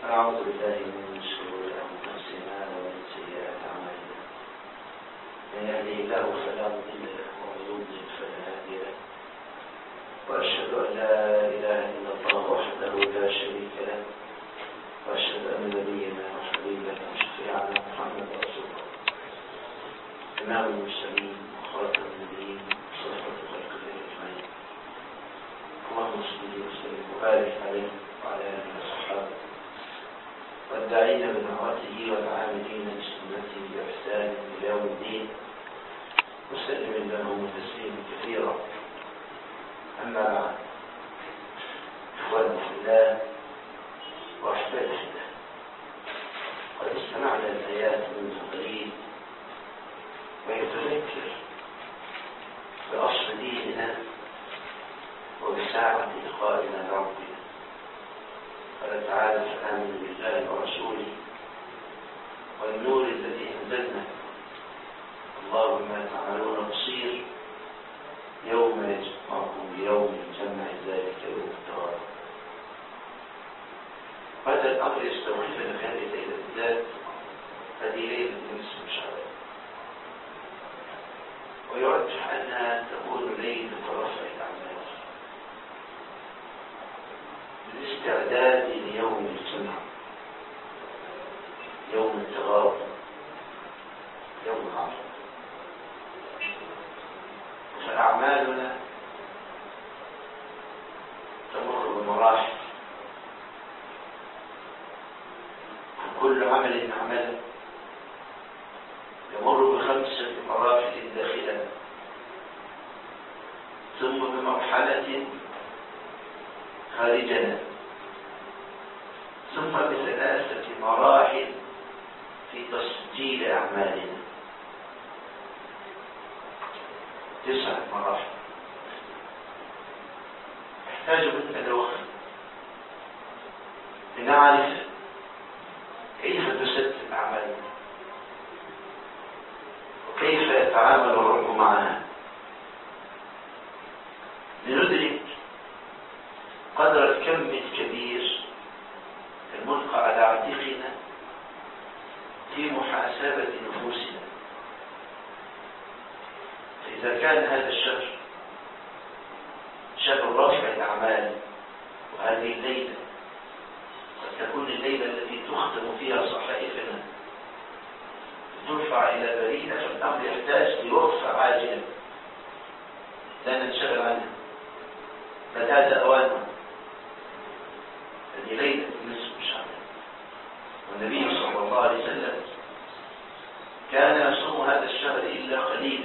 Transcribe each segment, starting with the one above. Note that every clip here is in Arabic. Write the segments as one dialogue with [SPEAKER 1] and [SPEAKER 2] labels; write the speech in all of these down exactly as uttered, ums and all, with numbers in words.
[SPEAKER 1] أعوذ بالله من شرور أنفسنا ومن سيئات أعمالنا. من يهده الله فلا مضل له ومن يضلل فلا هادي له. وأشهد أن لا إله إلا الله وحده لا شريك له. وأشهد أن نبينا وحبيبنا وشفيعنا محمد رسول الله إمام المرسلين وخاتم النبيين وصفوة خلق الله أجمعين. اللهم صل وسلم وبارك عليه وعلى آله وصحبه والداعين بدعوته والعاملين بسنته بإحسان إلى يوم الدين وسلم لهم تسليما كثيرا. أما بعد، إخواني في الله وأحبابي في الله، قد استمعنا الآيات منذ قليل ويتذكر بأصل ديننا وبساعة لقائنا بربنا. قال تعالى: فآمنوا بالله ورسوله والنور الذي أنزلنا الله بما تعملون بصير يوم يجمعكم ليوم الجمع ذلك يوم التواب. هذا الأمر يستوقفنا في هذه الليلة بالذات، هذه ليلة نصف شعبان، ويرجح أنها تكون ليلة رفع الأعمال بالاستعداد ليوم الجمع، يوم التغاب، يوم العرض. فأعمالنا تمر بمراحل، كل عمل نعمله يمر بخمسة مراحل داخلنا، ثم بمرحلة خارجنا، ثم بثلاثة مراحل في تسجيل أعمالنا. تسعة مراحل يحتاج منا الوقت لنعرف كيف تسجل أعمالنا وكيف يتعامل الرب معها، لندرك قدر الكم الكبير الملقى على عاتقنا في محاسبة نفوسنا. فإذا كان هذا الشهر شهر رفع الأعمال، وهذه الليلة قد تكون الليلة التي تختم فيها صحائفنا ترفع إلى بريدة، فالأمر يحتاج لوقفة عاجلة لا ننشغل عنها، بل هذا أوانها. هذه ليلة نصف شعبان، والنبي صلى الله عليه وسلم كان يصوم هذا الشهر إلا قليلا.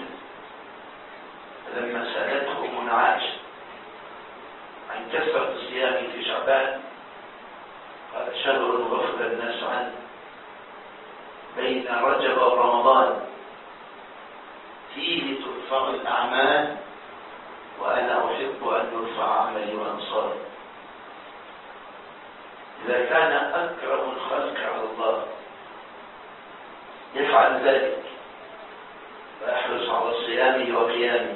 [SPEAKER 1] فلما سألته أم عائشة عن كثرة الصيام في شعبان قال: شهر غفل الناس عنه بين رجب ورمضان فيه ترفع الأعمال وأنا أحب أن يرفع عملي وأنصاري. إذا كان أكرم الخلق على الله يفعل ذلك ويحرص على صيامه وقيامه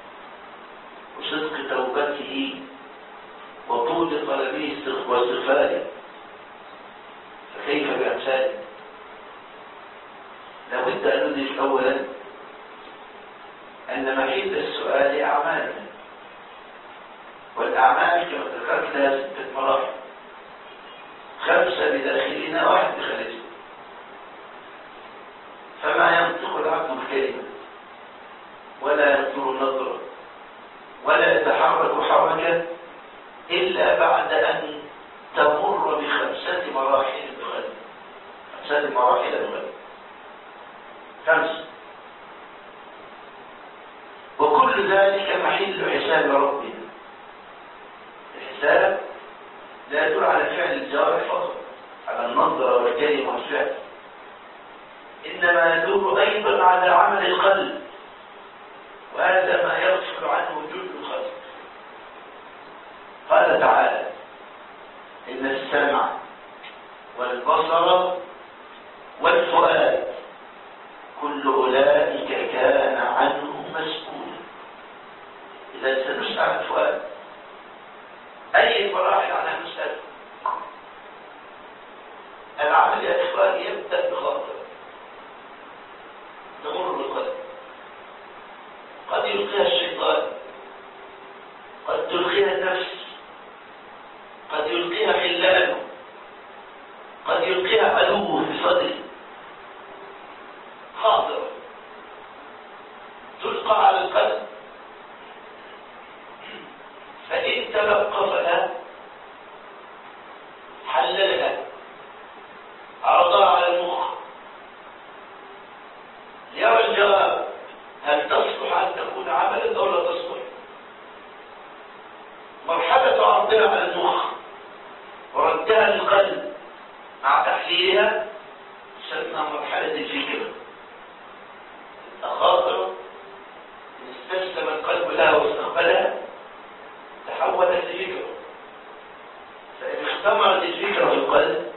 [SPEAKER 1] وصدق توبته وطول طلبه واستغفاره، فكيف بأمثاله؟ لابد أن ندرك أولا أن محل السؤال أعمالنا، والأعمال كما ذكرت لها ستة مراحل، خمسة بداخلنا واحد بخارجنا. فما ينطق العبد الكلمة ولا ينظر نظرة ولا يتحرك حركة إلا بعد أن تمر بخمسة مراحل بغير خمسة مراحل بغير خمسة، وكل ذلك محل حساب ربنا. الحساب لا يدل على فعل الجوارح فقط، على النظرة والكلمة والفعل، إنما يدل أيضا على عمل القلب، وهذا ما يغفل عنه جل الخلق. قال تعالى: إن السمع والبصر والفؤاد كل أولئك كان عنه مسؤولا. إذا سنسأل عن الفؤاد أي مراحل عنها نسأل؟ العمل يا إخواني يبدأ بخاطر تمر بالقلب، قد يلقيها الشيطان، قد تلقيها النفس، قد يلقيها خلانه، قد يلقيها عدوه في صدره. خاطر تلقى على القلب، فإن تلقفها حللها عرضها على المخ ليرى الجواب، هل تصلح أن تكون عملا أو لا تصلح؟ مرحلة عرضها على المخ وردها للقلب مع تحليلها تسمى مرحلة الفكرة. الخاطر إن استسلم القلب لها واستقبلها تحولت لفكرة، فإن اختمرت الفكرة في القلب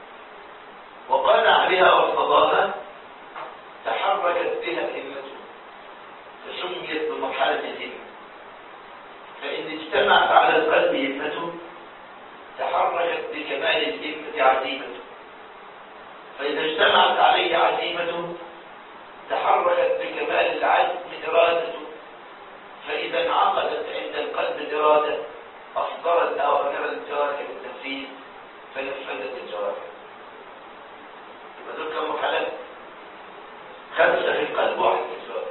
[SPEAKER 1] وقنع بها وارتضاها تحركت بها همته فسميت بمرحلة الهمة. فإن اجتمعت على القلب همته تحركت بكمال الهمة عزيمته، فإذا اجتمعت عليه عزيمته تحركت بكمال العزم إرادته، فإذا انعقدت عند القلب إرادة أصدرت أوامر الجوارح بالتنفيذ فنفذت الجوارح. يبقى دول كم مرحلة؟ خمسة في القلب واحد في الجوارح.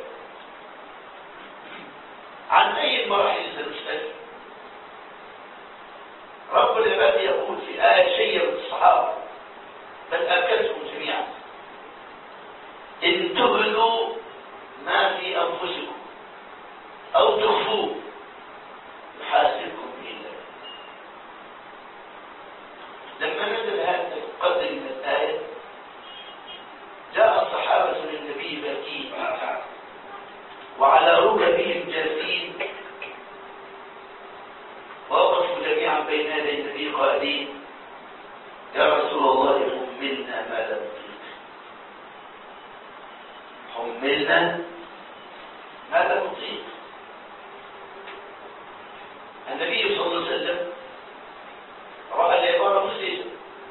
[SPEAKER 1] عن أي المراحل سنسأل؟ رب العباد يقول في آية شيرت الصحابة بل أبكتهم جميعا: إن تبدوا ما في أنفسكم أو تخفوه يحاسبكم به الله. لما نزل هذا القدر من الآية جاء الصحابة للنبي باكين وعلى ركبهم جاثين، ووقفوا جميعا بين يدي النبي قائلين: يا رسول الله حملنا ما لا نطيق، حملنا ما لا نطيق. النبي صلى الله عليه وسلم رأى العبارة مسلمة،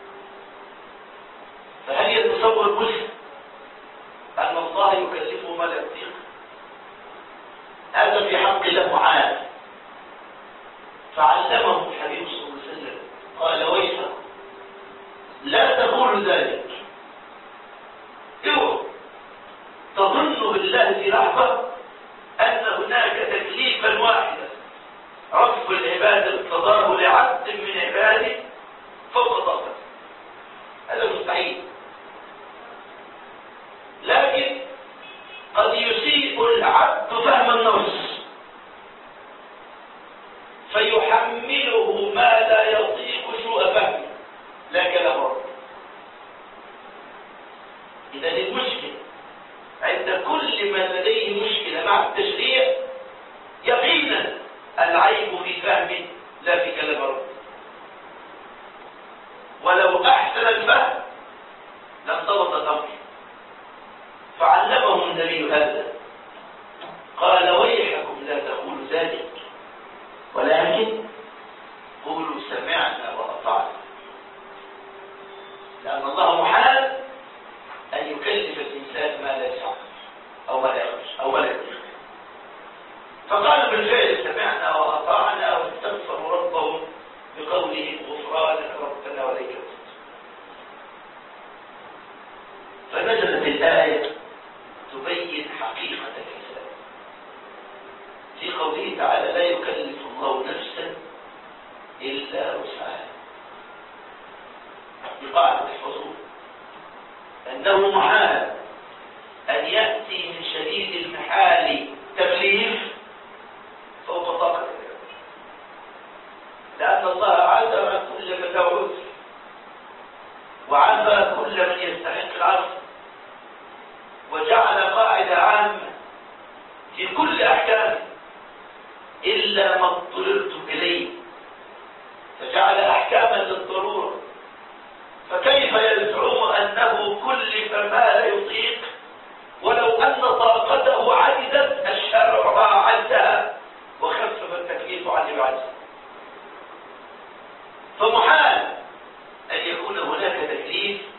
[SPEAKER 1] فهل يتصور مسلم أن الله يكلفه ما لا يطيق؟ هذا في حق الله معاذ، فعلمه الحبيب صلى الله عليه وسلم قال: ويحك لا تقول ذلك، اوعوا تظن بالله في لحظة أن هناك تكليفا واحدا رب العباد ارتضاه لعبد من عباده فوق طاقته، هذا مستحيل. لكن قد يسيء العبد فهم النص فيحمله ما لا يطيق سوء فهمه لا كلام رب. إذا المشكلة عند كل من لديه مشكلة مع التشريع يقينا العيب في فهمه لا في كلام رب. ولو أحسن الفهم لانضبط الأمر، فعلمهم النبي هذا قال: ويحكم لا تقولوا ذلك ولكن قولوا سمعنا وأطعنا، لأن الله محال أن يكلف الإنسان ما لا يسعه أو ما لا يخرج أو ما لا يطيق. فقال بالفعل سمعنا وأطعنا واستغفروا ربهم بقولهم غفرانك ربنا وإليك المصير. فنزلت الآية تبين حقيقة الحساب في قوله تعالى: لا يكلف الله نفسا إلا وسعها. بقاعدة الحصول أنه محال أن يأتي من شديد المحال تكليف فوق طاقة، لأن الله عذر كل من له عذر وعذر كل من يستحق العذر، وجعل قاعدة عامة في كل أحكامه إلا ما اضطررتم إليه، فجعل أحكاما للضرورة. فكيف يزعم أنه كلف ما لا يطيق ولو أن طاقته عجزت الشرع عجزها وخفف التكليف عن العجز؟ فمحال أن يكون هناك تكليف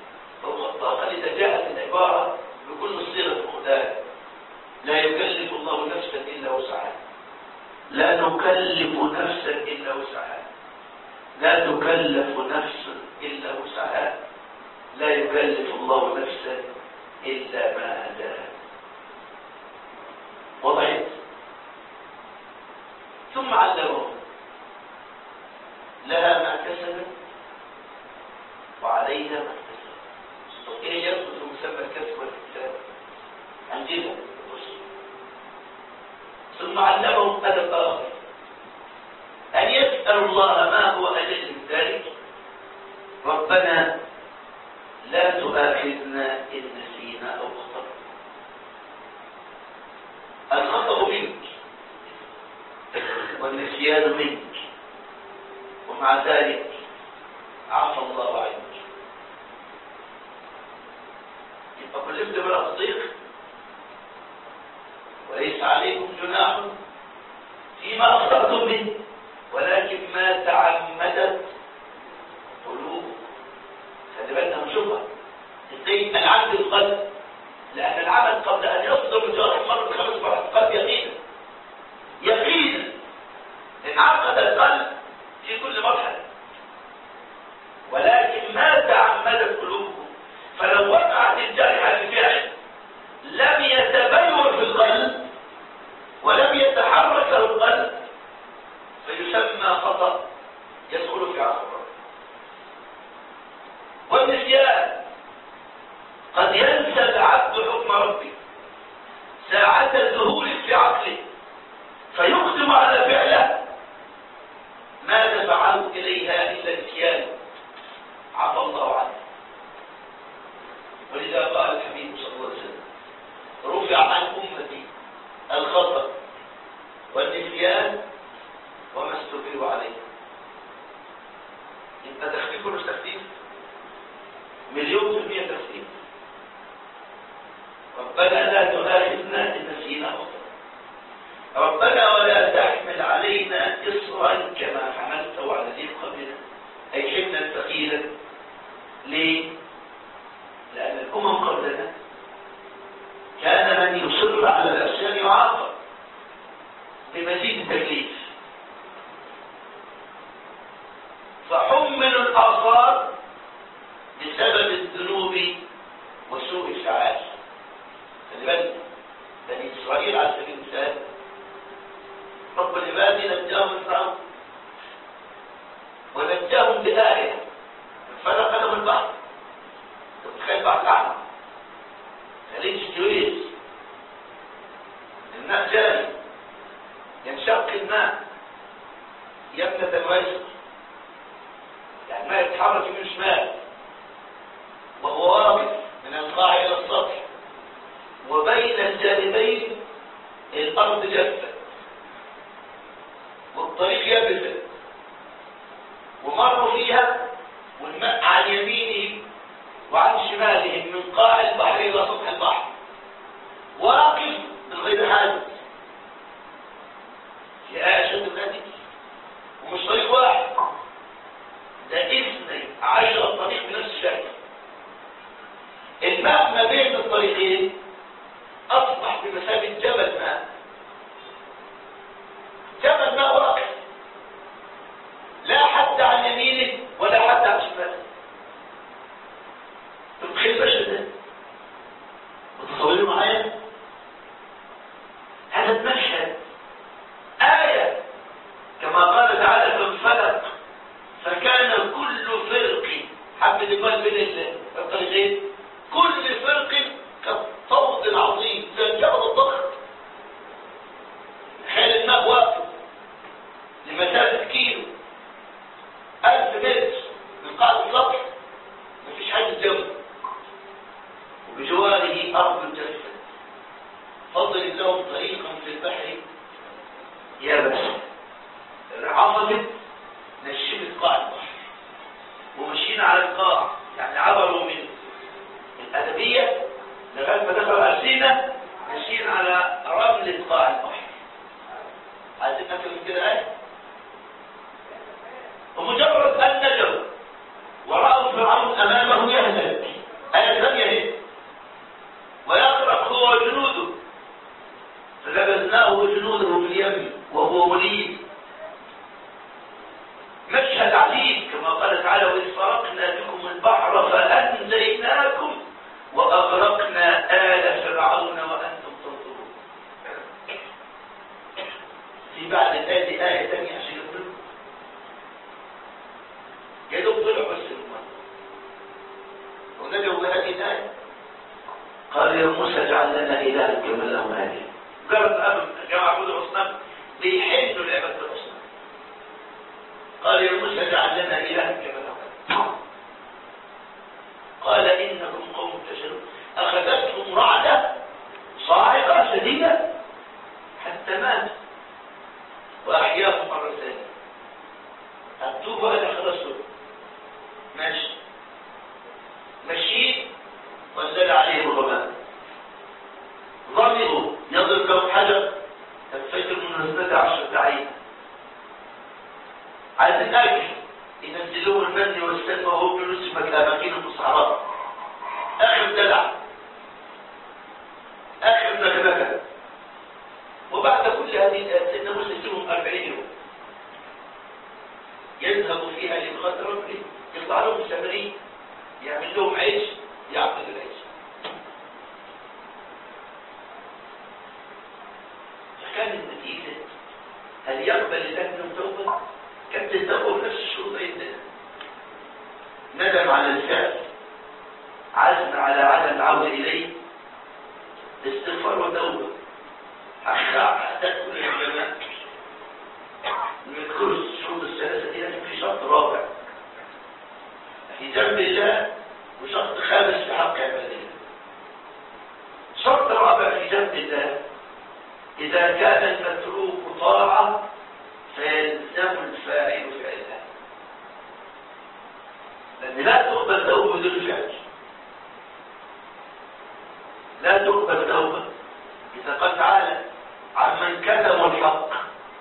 [SPEAKER 1] لا تكلف نفس إلا وسعها، لا يكلف الله نفسا إلا ما أتاها. وضعت ثم علمه لها ما كسبت وعليها ما اكتسبت. ايه يرفض مسمى الكسب والاكتساب عندنا؟ ثم علمهم أدب آخر، أن يسأل الله ما هو أجل من ذلك: ربنا لا تؤاخذنا إن نسينا أو أخطأنا. الخطأ منك والنسيان منك، ومع ذلك عفى الله عنك. يبقى كلمت بالتصديق وليس عليكم جناح فيما أخطأتم به ولكن ما تعمدت قلوبكم. خلي بالنا من شبهة ازاي العبد القلب، لأن العمل قبل أن يصدر بجوارح مرة خمس مرات قلب يقينا يقينا انعقد القلب في كل مرحلة، ولكن ما تعمدت قلوبكم. فلو وقعت الجرح في فعل لم يتبين في القلب ولم يتحرك له القلب فيسمى خطأ يدخل في عقل الرب. والنسيان قد ينسى العبد حكم ربه ساعة ذهول في عقله فيقدم على فعله ما دفعه إليها إلا نسيان، عفى الله عنه. ولذا قال الحبيب صلى الله عليه وسلم: رفع عن أمتي الخطأ والنسيان وما استكرهوا عليه. يبقى تخفيف ولا مش تخفيف؟ مليون في المية تخفيف. ربنا لا تؤاخذنا إن نسينا أو أخطأنا، ربنا ولا تحمل علينا إصرا كما حملته على الذين قبلنا، أي حملا ثقيلا. ليه؟ لأن الأمم قبلنا كان من يصر على العصيان يعاقب بمزيد التكليف، فحملوا الآثار بسبب الذنوب وسوء الفعال. خلي بالك بني إسرائيل على سبيل المثال رب العباد نجاهم من فرعون ونجاهم بآية فلق لهم البحر. تخيل البحر الأحمر خليج السويس الماء جاري ينشق الماء يمنة الوجه، يعني الماء يتحرك من شمال وهو واقف من القاع إلى السطح، وبين الجانبين الأرض جافة والطريق يابسة، ومروا فيها والماء عن يمينهم وعن شمالهم من قاع البحر إلى سطح البحر، واقف من غير حادث. في آية شد النادي ومش طريق واحد، ده اثني عشر طريق بنفس الشكل. الماء ما بين الطريقين أصبح بمثابة جبل ماء، جبل ماء واقف لا حد عن يمينه ولا حد عن شماله. تتخيل بشر ده؟ متصورين معايا؟ هذا المشهد آية كما قال تعالى: فانفلق فكان كل فرق، حبة المال بين الطريقين، كل فرق كالطود العظيم زي الجبل الضخم. تخيل الماء واقف لمسافة كيلو ألف متر من قاع السطح، مفيش حاجة جنبه، وبجواره أرض جافة، فضل لهم طريقا في البحر يابس عصبت نشفت قاع البحر ومشينا على القاع، يعني عبروا من الأدبية لغاية ما دخلوا أرسينا ماشيين على رملة قاع البحر. عايزين نفهم من كده آية. ومجرد أن نجوا ورأوا فرعون أمامه يهلك، آية ثانية هي، ويغرق هو وجنوده، فلبسناه وجنوده في اليم وهو مليم. مشهد عجيب البحر فأنجيناكم وأغرقنا آل فرعون وأنتم تنظرون. في بعد الآية آية ثانية عشان يضلوا يدوب طلعوا بس الماء ونجوا بهذه الآية. قال يا موسى اجعل لنا إلها كما لهم آلهة. مجرد أمر جماعة عبود الأصنام بيحلوا لعبة الأصنام. قال يا موسى اجعل لنا إلها كما لهم آلهة. قال إنكم قوم تجهلون. أخذتهم رعدة صاعقة شديدة حتى مات وأحياهم مرة ثانية. أكتبوا هذا خلصوا ماشي ماشيين وانزل عليهم الغمام ظلموا يضرب لهم حجر الفجر من اثنتا عشرة عين عايزين أكل ينزلوه المن والسلم وهو بنصف الأماكن في الصحراء. آخر دلع آخر نغمة. وبعد كل هذه الآيات سيدنا موسى يسيبهم أربعين يوم يذهب فيها لمغاد ربه يطلع لهم سامري يعمل لهم عيش يعقد العيش. فكان النتيجة هل يقبل الله منهم توبة؟ كانت التوبة بنفس الشروط عندنا. ندم على الفعل، عزم على عدم العودة إليه، استغفار وتوبة. حتى كل العلماء يذكروا الشروط الثلاثة دي، لكن في شرط رابع في ذنب الله وشرط خامس في حق عباده. شرط رابع في ذنب الله إذا كان المتروك طاعة فيلزم الفاعل فعلها، لأن لا تقبل توبة بدون فعل. لا تقبل توبة إذا قال تعالى عمن كتموا الحق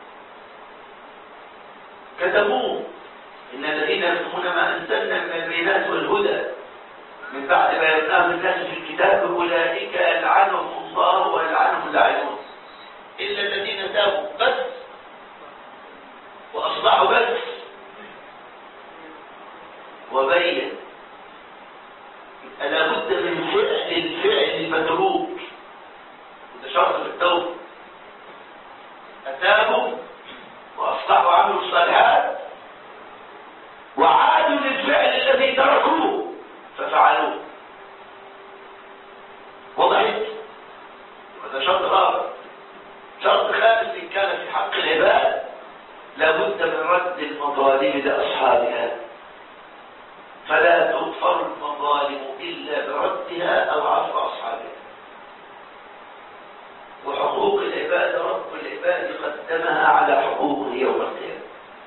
[SPEAKER 1] كتموه إن الذين يكتمون ما أنزلنا من البينات والهدى من بعد ما يبناه الناس في الكتاب أولئك يلعنهم الله ويلعنهم اللاعنون إلا الذين تابوا بس وأصلحوا بس وبين. ألا بد من فعل الفعل المتروك، وده شرط في التوبة. أتابوا وأصلحوا عملوا الصالحات وعادوا للفعل الذي تركوه ففعلوه. وضحت؟ وده شرط رابع. شرط خامس إن كان في حق العباد لابد من رد المظالم لأصحابها، فلا تغفر المظالم إلا بردها أو عفو أصحابها. وحقوق العباد رب العباد قدمها على حقوقه يوم القيامة.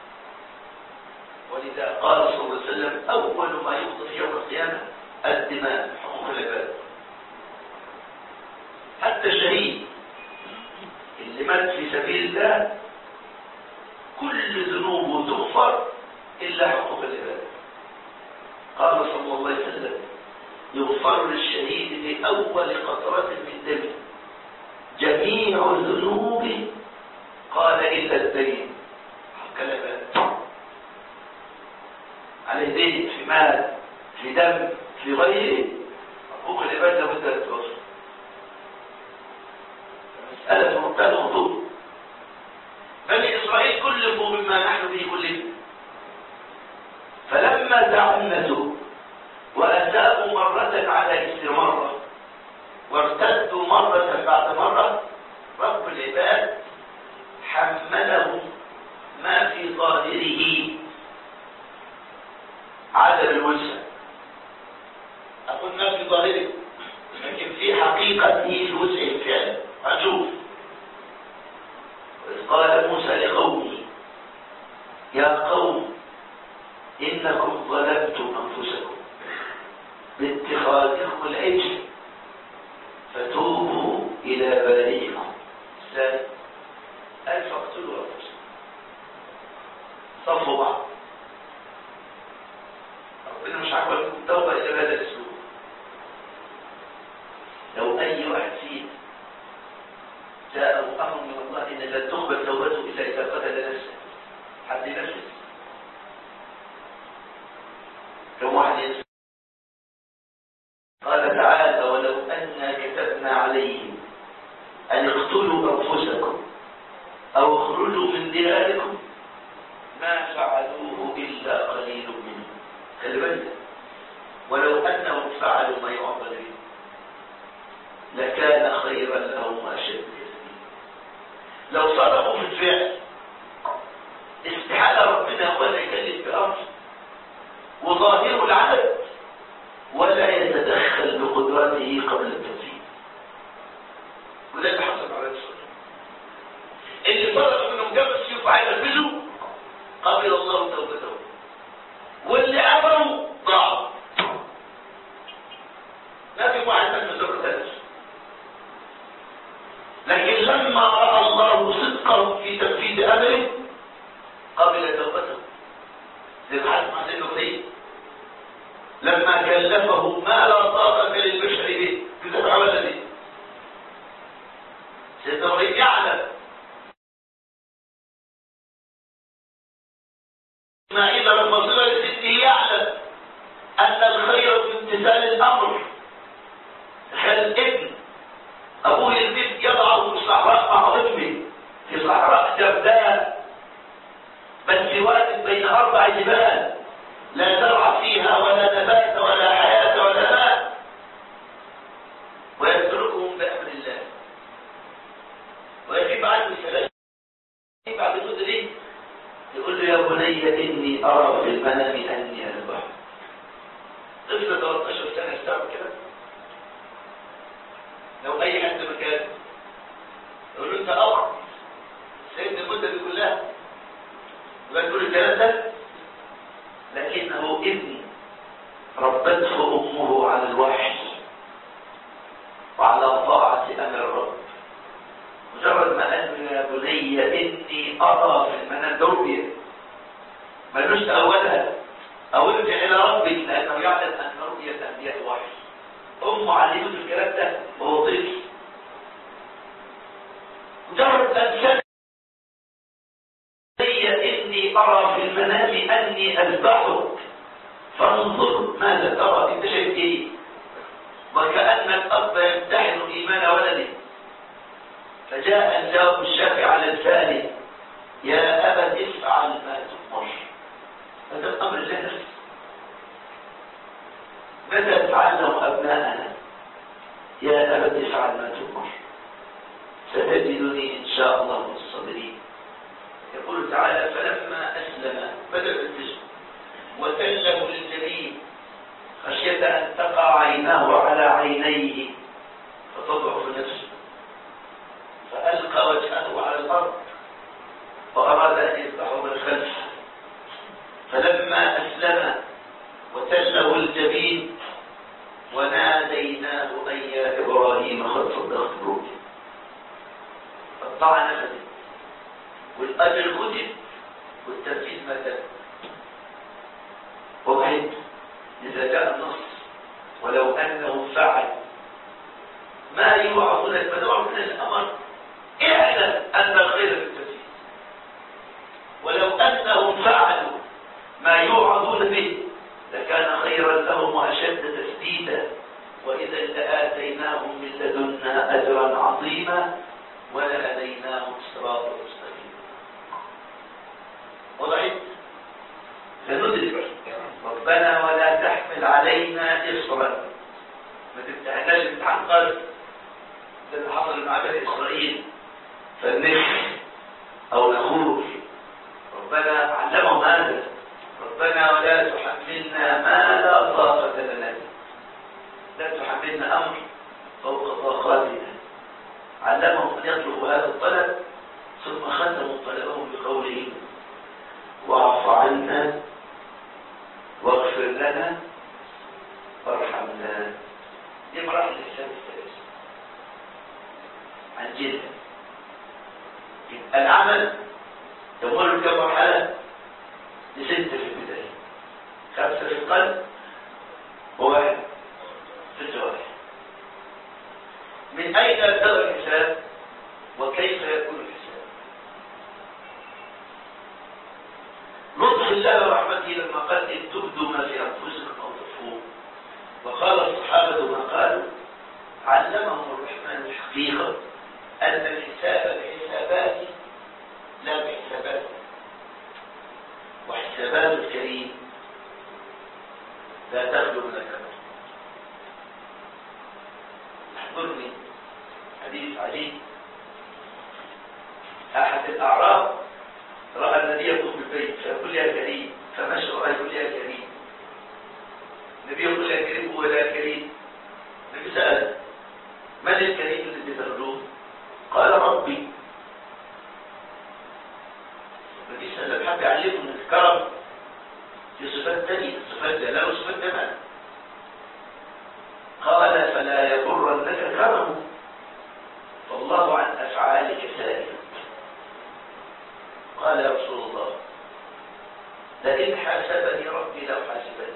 [SPEAKER 1] ولذا قال صلى الله عليه وسلم أول ما يقضى في يوم القيامة الدماء، حقوق العباد. حتى الشهيد اللي مات في سبيل الله كل ذنوبه تغفر إلا حقوق العباد. قال صلى الله عليه وسلم يغفر للشهيد بأول قطرة من دمه جميع الذنوب قال إلا الدين. حق العباد عليه دين في مال في دم في غيره، حقوق العباد لابد أن تتوفر. مسألة منتهى الخطورة. بني إسرائيل كلفوا مما نحن به كلنا، فلما تعنتوا وأتابوا مرة على إثر مرة وارتدوا مرة بعد مرة رب العباد حملهم ما في ظاهره عدم الوسع. أقول ما في ظاهره لكن في حقيقته الوسع الفعل. أشوف وإذ قال موسى لقومه يا قوم إنكم ظلمتم أنفسكم باتخاذكم العجل فتوبوا إلى بارئكم. ثاني ألف اقتلوا أنفسكم. صفوا بعض. ربنا مش عاقبكم التوبة إلى بهذا الأسلوب. لو أي واحد فيه جاءه أمر من الله إن لا تقبل توبته إلا إذا قتل نفسه، حد نفسه كم واحد الأمر وظاهره العدد ولا يتدخل بقدراته قبل التنفيذ. وده اللي حصل على الصلاة. اللي فرق منهم جاب السيوف عايز ينفذه قبل الله توبته، واللي أمروا ضاعوا. ما في واحد من زوجة ثالث. لكن لما رأى الله صدقه في تنفيذ أمره قبل توبته. للحد مع سيدنا إبراهيم لما كلفه ما لا طاقة للبشر به كتب عمل به. سيدنا إبراهيم يعلم ما إذا لما صغر سنه يعلم أن الخير في امتثال الأمر. تخيل الابن أبوه البيت يضعه في صحراء مع أمه في صحراء جرداء بل واد بين أربع جبال لا زرع فيها ولا نبات ولا حياة ولا ماء ويتركهم بأمر الله ويجيب عنه السلام. بعد مدة يقول له يا بني إني أرى في المنام أني أذبح. طفل ثلاث عشرة سنة يستوعب كده؟ لو أي حد مكانه يقول له أنت أمر سيدنا المدة دي كلها يبقى تقول الكلام ده. لكنه ابن ربته أمه على الوحي وعلى طاعة أمر الرب. مجرد ما قال يا بني إني أرى في المنام دربية ملوش تأولها أو ارجع إلى ربك لأنه يعلم أن رؤية الأنبياء وحي. أمه علمته الكلام ده وهو طفل. مجرد أن شاف إني أرى في المنام أني أذبحك فانظر ماذا ترى. أنت شايف إيه؟ وكأن الأب يمتحن إيمان ولده. فجاء الجواب الشافي على لسانه يا أبت افعل ما تؤمر. هذا الأمر لا نفس. متى تعلم أبناءنا يا أبت افعل ما تؤمر ستجدني إن شاء الله من الصابرين. يقول تعالى فلما أسلم بدأ الجسم وتله للجبين خشية أن تقع عيناه على عينيه فتضعف نفسه فألقى وجهه على الأرض وأراد أن يذبحه من خلفه. فلما أسلم وتله الجبين وناديناه أن يا إبراهيم قد صدقت الرؤيا. قطع نفسه والأجر كتب والتنفيذ متى. وبعد إذا جاء النص ولو أنه فعل ما يوعظ لك فدعوا من الأمر اعلم أن الخير في التنفيذ. ولو أنهم فعلوا ما يوعظون به لكان خيرا لهم وأشد تثبيتا وإذا لآتيناهم من لدنا أجرا عظيما ولهديناهم صراطا مستقيما. وضعت فندرك ربنا ولا تحمل علينا إصرا. ما تمتحناش امتحان قلب زي اللي حصل مع بني إسرائيل فالنخ أو نخور. ربنا علمهم هذا ربنا ولا تحملنا ما لا طاقة لنا به. لا تحملنا أمر فوق طاقاتنا. علمهم أن يطلبوا هذا الطلب ثم ختموا طلبهم بقولهم واعف عنا واغفر لنا وارحمنا. دي مراحل الإسلام الثلاثة عن جدا. العمل يمر كمرحلة لستة في البداية، خمسة في القلب وواحد في الجوارح. من أين يبدأ الحساب وكيف يكون الحساب؟ لطف الله ورحمته لما قال إن تبدوا ما في أنفسكم أو تخفوه وقال الصحابة ما قالوا علمهم الرحمن الحقيقة أن الحساب بحسابات لا بحسابات. وحسابات الكريم لا تخلو من الكبر. احضرني حديث عجيب. أحد الأعراب رأى النبي يطوف بالبيت فيقول يا كريم فمشى وراه يقول يا كريم. النبي يقول يا كريم هو لا كريم. النبي سأل من الكريم الذي ترجوه؟ قال ربي. النبي صلى الله عليه وسلم حب يعلمه ان الكرم في صفات ثانيه، صفات جلال وصفات جمال. قال فلا يغرنك كرمه فالله عن افعالك سائل. قال يا رسول الله لئن حاسبني ربي لو حاسبني.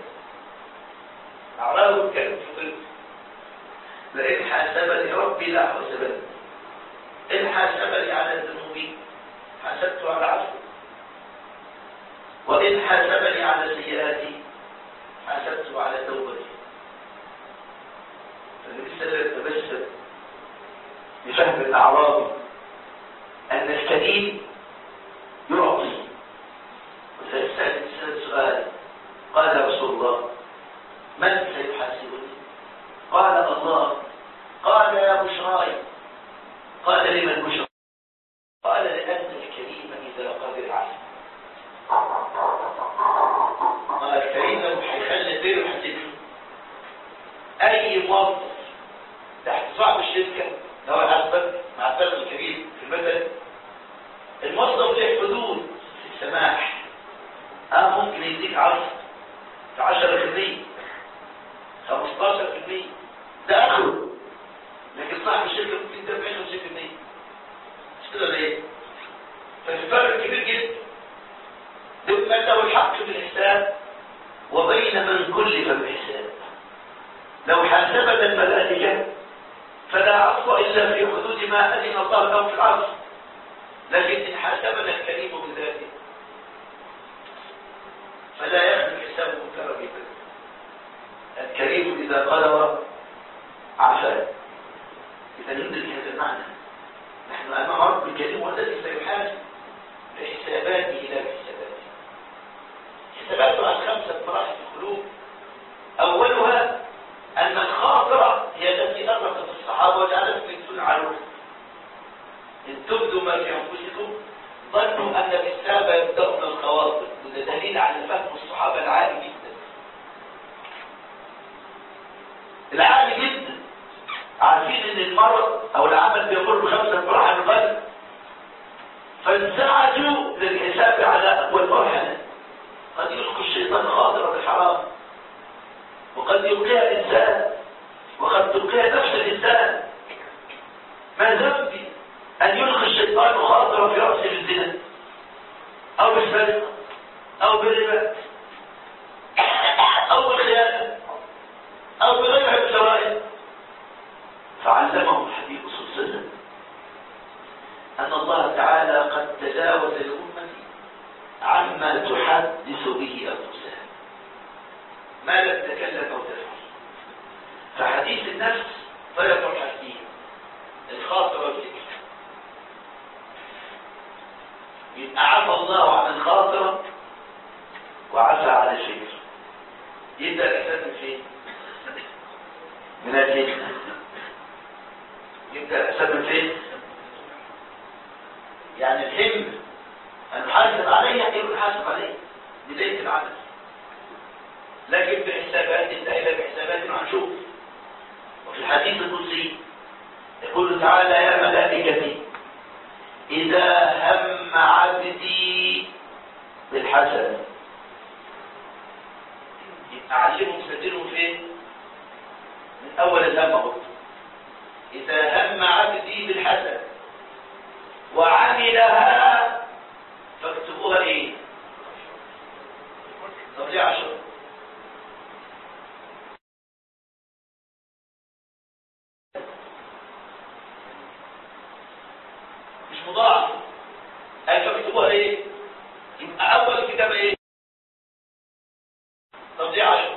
[SPEAKER 1] أعراه الكلم فضلت لئن حاسبني ربي لا حاسبني. إن حاسبني على الذنوب حاسبت على عفو، وإن حاسبني على سيئاتي حاسبت على توبتي. فالنبي صلى الله عليه وسلم تبسم بفهم الأعرابي أن الكريم يعطي. فيسأل سؤال قال يا رسول الله من سيحاسبني؟ قال الله. قال يا بشراي. قال لمن بشرى؟ قال لأن الكريم إذا قدر عليه. ما الكريم لو هيخلي غيره يحاسبه. أي موظف تحت صاحب الشركة لو يحاسبك مع الفرق الكبير في المثل، الموظف له حدود في السماح. اه ممكن يديك عرض في عشرة في المية خمستاشر في المية ده اخره، لكن صاحب الشركة ممكن يدفع خمسين في المية. مش كده ولا ايه؟ فالفرق كبير جدا. بما له الحق في الحساب وبين من كلف بالحساب. لو حاسبنا الملائكة فلا عصر الا في حدود ما اذن الله له في العصر، لكن ان حاسبنا الكريم بذاته فلا يخلو حسابه كرمه. الكريم إذا قدر عفا. إذا ندرك هذا المعنى. نحن أمام رب الكريم والذي سيحاسب لحساباته لا بحساباته. حساباته عن خمسة مراحل في القلوب. أولها أن الخاطرة هي التي أغرقت الصحابة وجعلتهم يكتون علوها. إن تبدوا ما في أنفسكم ظنوا أن الإسلام يبدأ من الخواطر، وده دليل على فهم الصحابة العالي جدا. العالي جدا عارفين ان المرض او العمل بيمر بخمسة مراحل القلب، فانزعجوا للحساب على اول مرحلة. قد يلقي الشيطان خاطرة بالحرام، وقد يلقيها الانسان، وقد تلقيها نفس الانسان. ما ذنبي ان يلقي الشيطان خاطرة في رأسه بالزنا او بالسرقة او بالربا او بالخيانة او بغيرها من الجرائم. فعلمهم الحبيب صلى الله عليه وسلم ان الله تعالى قد تجاوز للامه عما تحدث به انفسها ما لم تكلم او تفعل. فحديث النفس طريقه الحديث الخاطر والفكر. يبقى عفى الله عن الخاطره وعفى عن الفكر. يبدا الاحساس من فين؟ من الجنة. يبدأ الحساب من فين؟ يعني الهم أن نحاسب عليه يقول نحاسب عليه بداية العمل، لكن بحسابات الله لا بحسابات وهنشوف. وفي الحديث القدسي يقول تعالى يا ملائكتي إذا هم عبدي بالحسن. يبقى علمهم سجلهم فين؟ من أول الهم. إذا هم عبدي بالحسن وعملها فاكتبوها إيه؟ طب ليه عشر؟ مش مضاعف. أي فاكتبوها إيه؟ يبقى أول كتابة إيه؟ طب ليه عشر؟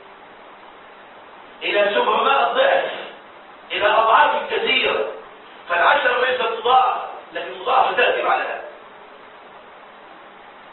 [SPEAKER 1] إلى سبعمائة ضعف، إلى أضعاف كثيرة. فالعشرة ليست مضاعف، لكن مضاعفة تأتي على هذا.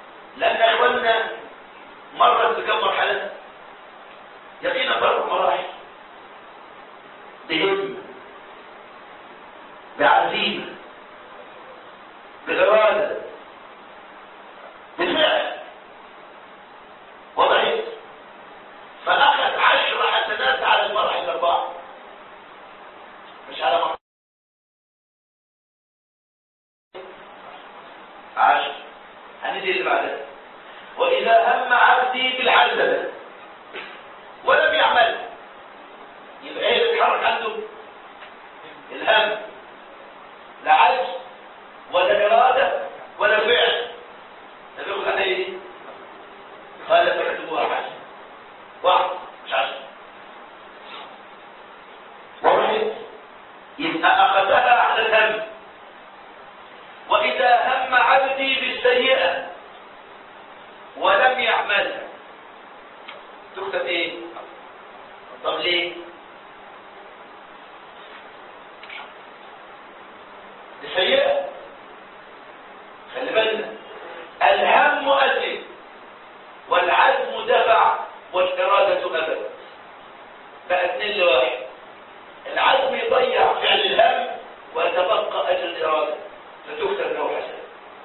[SPEAKER 1] والإرادة أبد، بقى اتنين لواحد. العزم يضيع فعل الهم ويتبقى أجل الإرادة فتكتب له حسنة.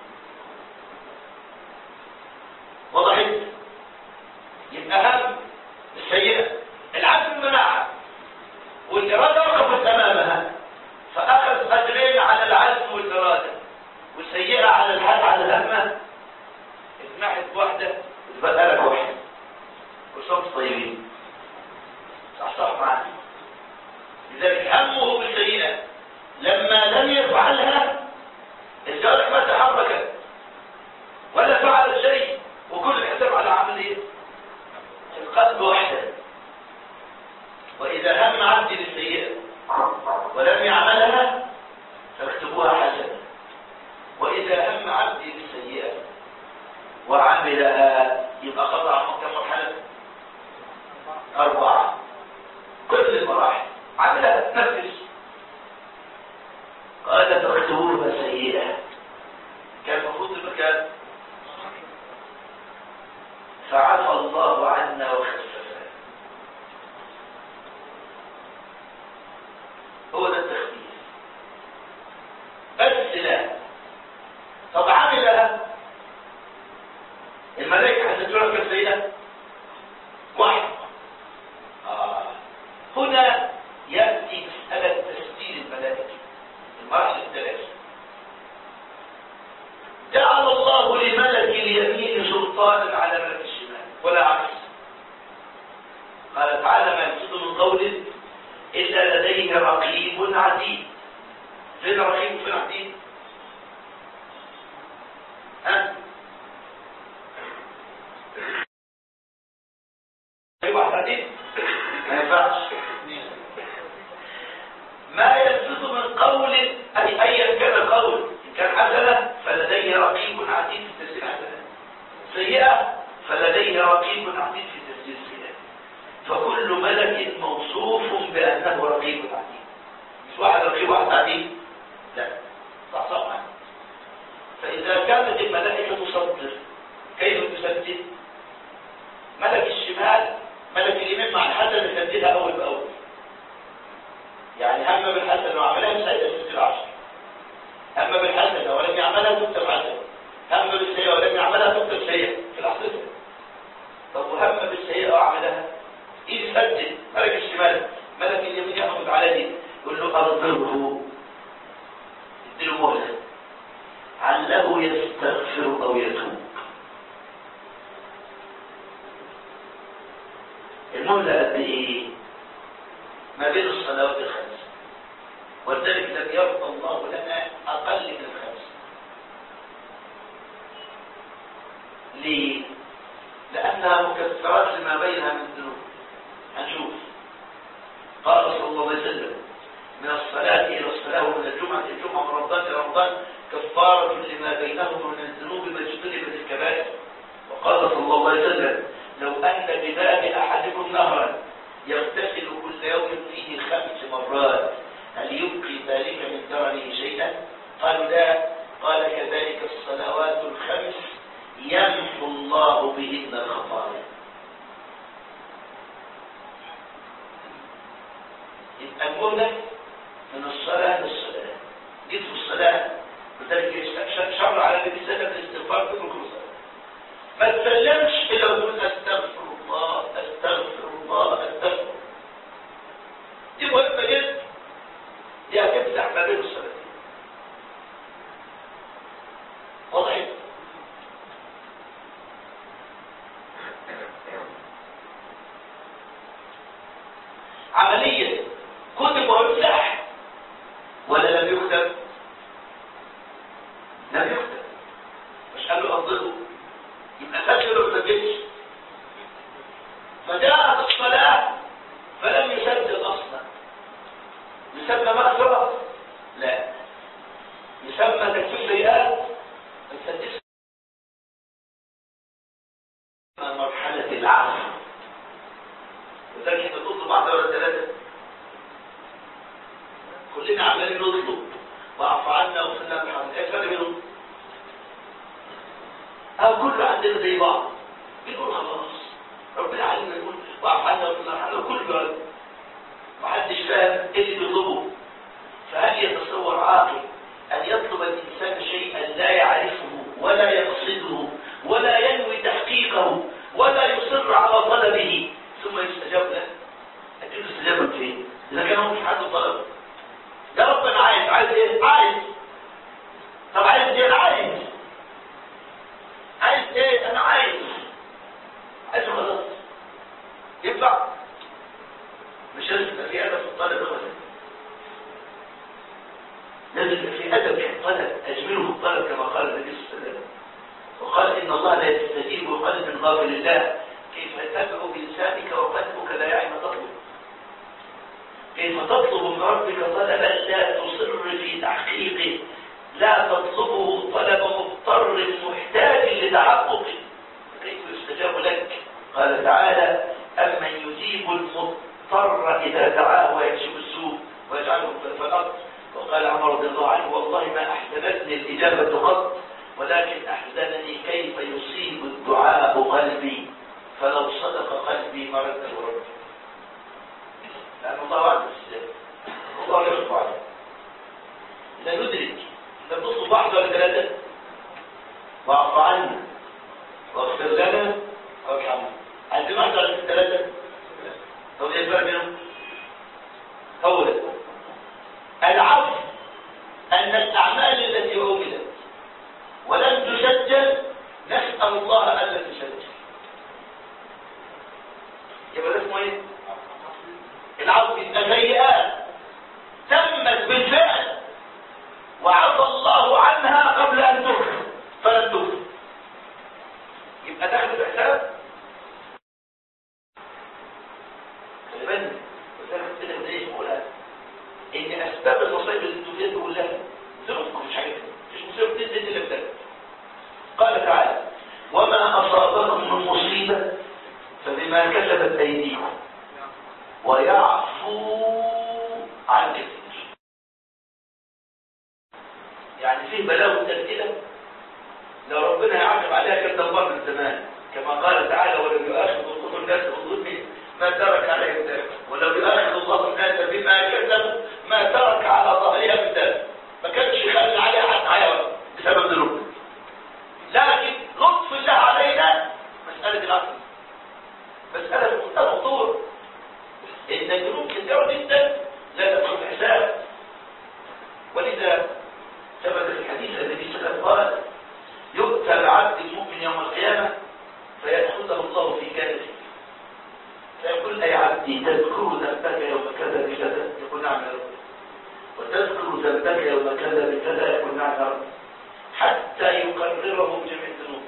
[SPEAKER 1] وضحت؟ يبقى هم السيئة العزم منعها والإرادة وقفت أمامها، فأخذ أجرين على العزم والإرادة، والسيئة على الحد على الهمة اتمحت واحدة وتبقى لك واحدة وصوت طيبين. صح صح معنا. لذلك همه بالسيئة لما لم يفعلها الجوارح ما تحركت ولا فعل شيء، وكل الحساب على عملية القلب وحده. وإذا هم عبدي بالسيئة ولم يعملها فاكتبوها حسنة، وإذا هم عبدي بالسيئة وعملها يبقى خضع كم مرحلة؟ أربعة. كل المراحل عملها تنفذ. قال فاكتبوها سيئة، كان المفروض المكان فعفى الله عنا وخففنا. هو ده التخفيف بس. لا طب عملها الملائكة هتجرى في السيئة واحد. آه. هنا يأتي مسألة تسجيل الملائكة المراحل الثلاثة. جعل الله لملك اليمين سلطانا على ملك الشمال ولا عكس. قال تعالى ما يلفظ من قول إلا لديه رقيب عتيد. فين رقيب وفين عتيد؟ ها؟ أي واحد عتيد؟ ما ينفعش. ما يلفظ من قول أي أيا كان القول، إن كان حسنة فلديه رقيب عتيد في تفسير حسنة، سيئة فلديه رقيب عتيد في تفسير سيئة. فكل ملك موصوف بأنه رقيب عتيد. مش واحد رقيب واحد عتيد، لا. صح صح. فإذا كانت الملائكة تصدر كيف تسجل؟ ملك الشمال ملك اليمين مع الحسنة يسجلها أول بأول. يعني هم بالحسنة وعملها بسعيدة تسجل عشر، هم بالحسنة ولم يعملها تكتب عشر، هم بالسيئة ولم يعملها تكتب سيئة في الأحصية. طب وهم بالسيئة وعملها إيه يسجل؟ ملك الشمال ملك اليمين يأخذ على دي يقول له أرضه اديله مهلة عله يستغفر أو يتوب. المهلة قد إيه؟ ما بين الصلوات الخمس، ولذلك لم يرضى الله لنا أقل من الخمس. ليه؟ لأنها مكسرات لما بينها من الذنوب. هنشوف قال صلى الله عليه وسلم من الصلاة إلى الصلاة ومن الجمعة إلى الجمعة ومن رمضان إلى رمضان كفارة لما بينهما من الذنوب ما اجتنبت الكبائر. وقال صلى الله عليه وسلم لو أن بباب أحدكم نهرا يغتسل كل يوم فيه خمس مرات هل يبقي ذلك من درنه شيئا؟ قالوا لا. قال كذلك الصلوات الخمس يمحو الله بهن الخطايا. يبقى المهلة من الصلاة للصلاة. جيت في الصلاة وذلك شرع على النبي صلى الله عليه وسلم الاستغفار في كل صلاة. ما تسلمش إلا وتقول أستغفر الله أستغفر الله أستغفر. دي مهمة جدا، دي هتفتح ما بين الصلاتين. واضح؟ عملية كتب ويفتح ولا لم يكتب؟ لم يكتب. مش قالوا أفضله يبقى سجل ولا ما سجلش؟ فجاءت الصلاة فلم يسجل أصلا. يسمى مغفرة؟ لا. يسمى تكفير سيئات؟ ما تسجلش. مرحلة العفو. وذلك انت تطلب واحدة ولا ثلاثة؟ كلنا عمالين نطلب واعف عنا واغفر لنا بحمدك. ايه الفرق بينهم؟ أو كله عندنا زي بعض. بنقول خلاص ربنا علمنا تطلب من ربك طلبا لا تصر في تحقيقه، لا تطلبه طلب مضطر محتاج لتحققه، كيف يستجاب لك؟ قال تعالى: أمن يجيب المضطر إذا دعاه ويكشف السوء ويجعله خلف الأرض. وقال عمر رضي الله عنه: والله ما أحزنتني الإجابة قط، ولكن أحزنني كيف يصيب الدعاء قلبي، فلو صدق قلبي مرده ربي. لأن الله وعد الاستجابة، الله لا يخفى عليه. إذا ندرك إذا نطلب واحدة ولا ثلاثة: واعف عنا واغفر لنا وارحمنا. عندنا واحدة ولا ثلاثة؟ طب ايه الفرق بينهم؟ أولا العفو أن الأعمال التي عملت ولم تسجل نسأل الله ألا تسجل. يبقى ده اسمه ايه؟ العفو. السيئات تمت بالفعل وعفى الله عنها قبل أن تغفر فلن تغفر، يبقى داخل الحساب. خلي بالك وذلك كده بداية يقولها إن أسباب المصائب اللي انتوا فيها كلها ذنوبكم، مش حاجتكم، مش مصيبة بتنزل إلا بذنب. قال تعالى: وما أصابكم من مصيبة فبما كسبت أيديكم ويعفو عن كثير. يعني فيه بلاوي متأكدة لو ربنا يعاقب عليها كان دبر من زمان، كما قال تعالى: ولو يؤاخذ الله الناس بظلمهم ما ترك عليهم دابة، ولو يؤاخذ الله الناس بما كسبوا ما ترك على ظهرها من دابة، ما كانش خلى عليها حتى حيوان بسبب ذنوب. لكن لطف الله علينا مسألة العقل، مسألة منتهى الخطورة، إن الذنوب كثيرة جدا لا تدخل في حساب. ولذا ثبت في الحديث الذي سلم قال: يؤتى بعبد المؤمن يوم القيامة فيأخذه الله في كنفه فيقول: أي عبدي تذكر ذنبك يوم كذا بكذا؟ يقول: نعم يا رب. وتذكر ذنبك يوم كذا بكذا؟ يقول: نعم يا رب. حتى يقرره بجميع الذنوب،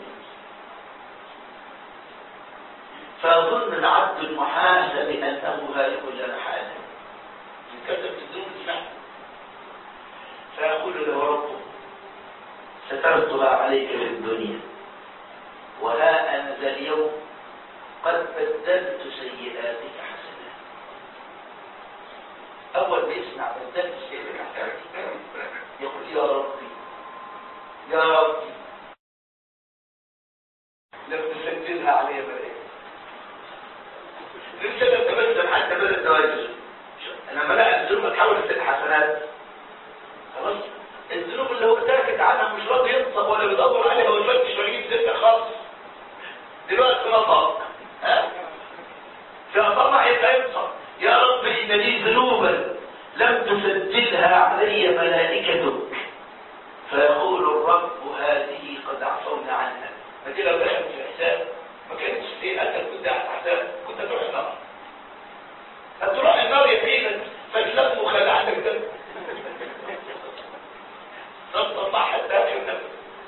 [SPEAKER 1] فيظن العبد المحاسب أنه هالك لا محالة من كثرة الذنوب السهلة، فيقول له ربه: سترتها عليك في الدنيا، وها أنا ذا اليوم قد بدلت سيئاتك حسنات. أول ما يسمع بدلت سيئاتك حسنات يقول: يا ربي يا ربي لم تسجلها علي ملائكة. لسه لم تبسم حتى بدأ التواجد. لما لقى الذنوب تحول لست حسنات، خلاص الذنوب اللي هو ساكت عنها مش راضي ينطق ولا بيدور عليها ويفتش ويجيب سكه خالص، دلوقتي نطق ها فطمع يبقى ينطق: يا رب ان لي ذنوبا لم تسجلها علي ملائكتك. فيقول الرب: هذه قد عفونا عنها. فدي لو دخلت في الحساب ما كانتش سيئاتك كنت على الحساب، كنت هتروح النار. هتروح النار يقينا، فاسلم وخلى عندك ذنب. تطلع حتى اخر النفس.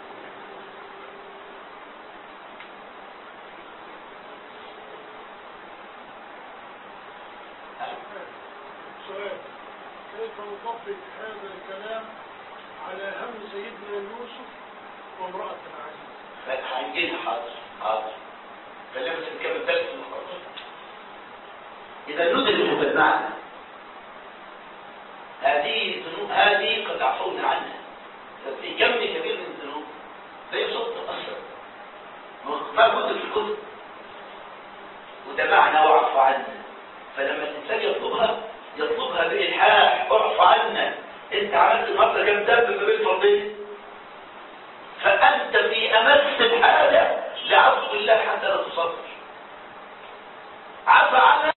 [SPEAKER 2] سؤال: كيف نطبق هذا الكلام على هم سيدنا يوسف وامرأة العزيز؟
[SPEAKER 1] هنجيلها. حاضر حاضر خلينا بس نكمل درس المخاطر. إذا ندرك بالمعنى هذه الذنوب هذه قد عفونا عنها، ففي كم كبير من الذنوب لا يصد أصلا ما كنت في الكتب، وده معنى واعف عنا. فلما الإنسان يطلبها يطلبها بإلحاح: اعف عنا. أنت عملت النهارده كم ذنب ما بين فرضين، فأنت في أمس الحاجة لعفو الله حتى لا تصبر. عفى عنا.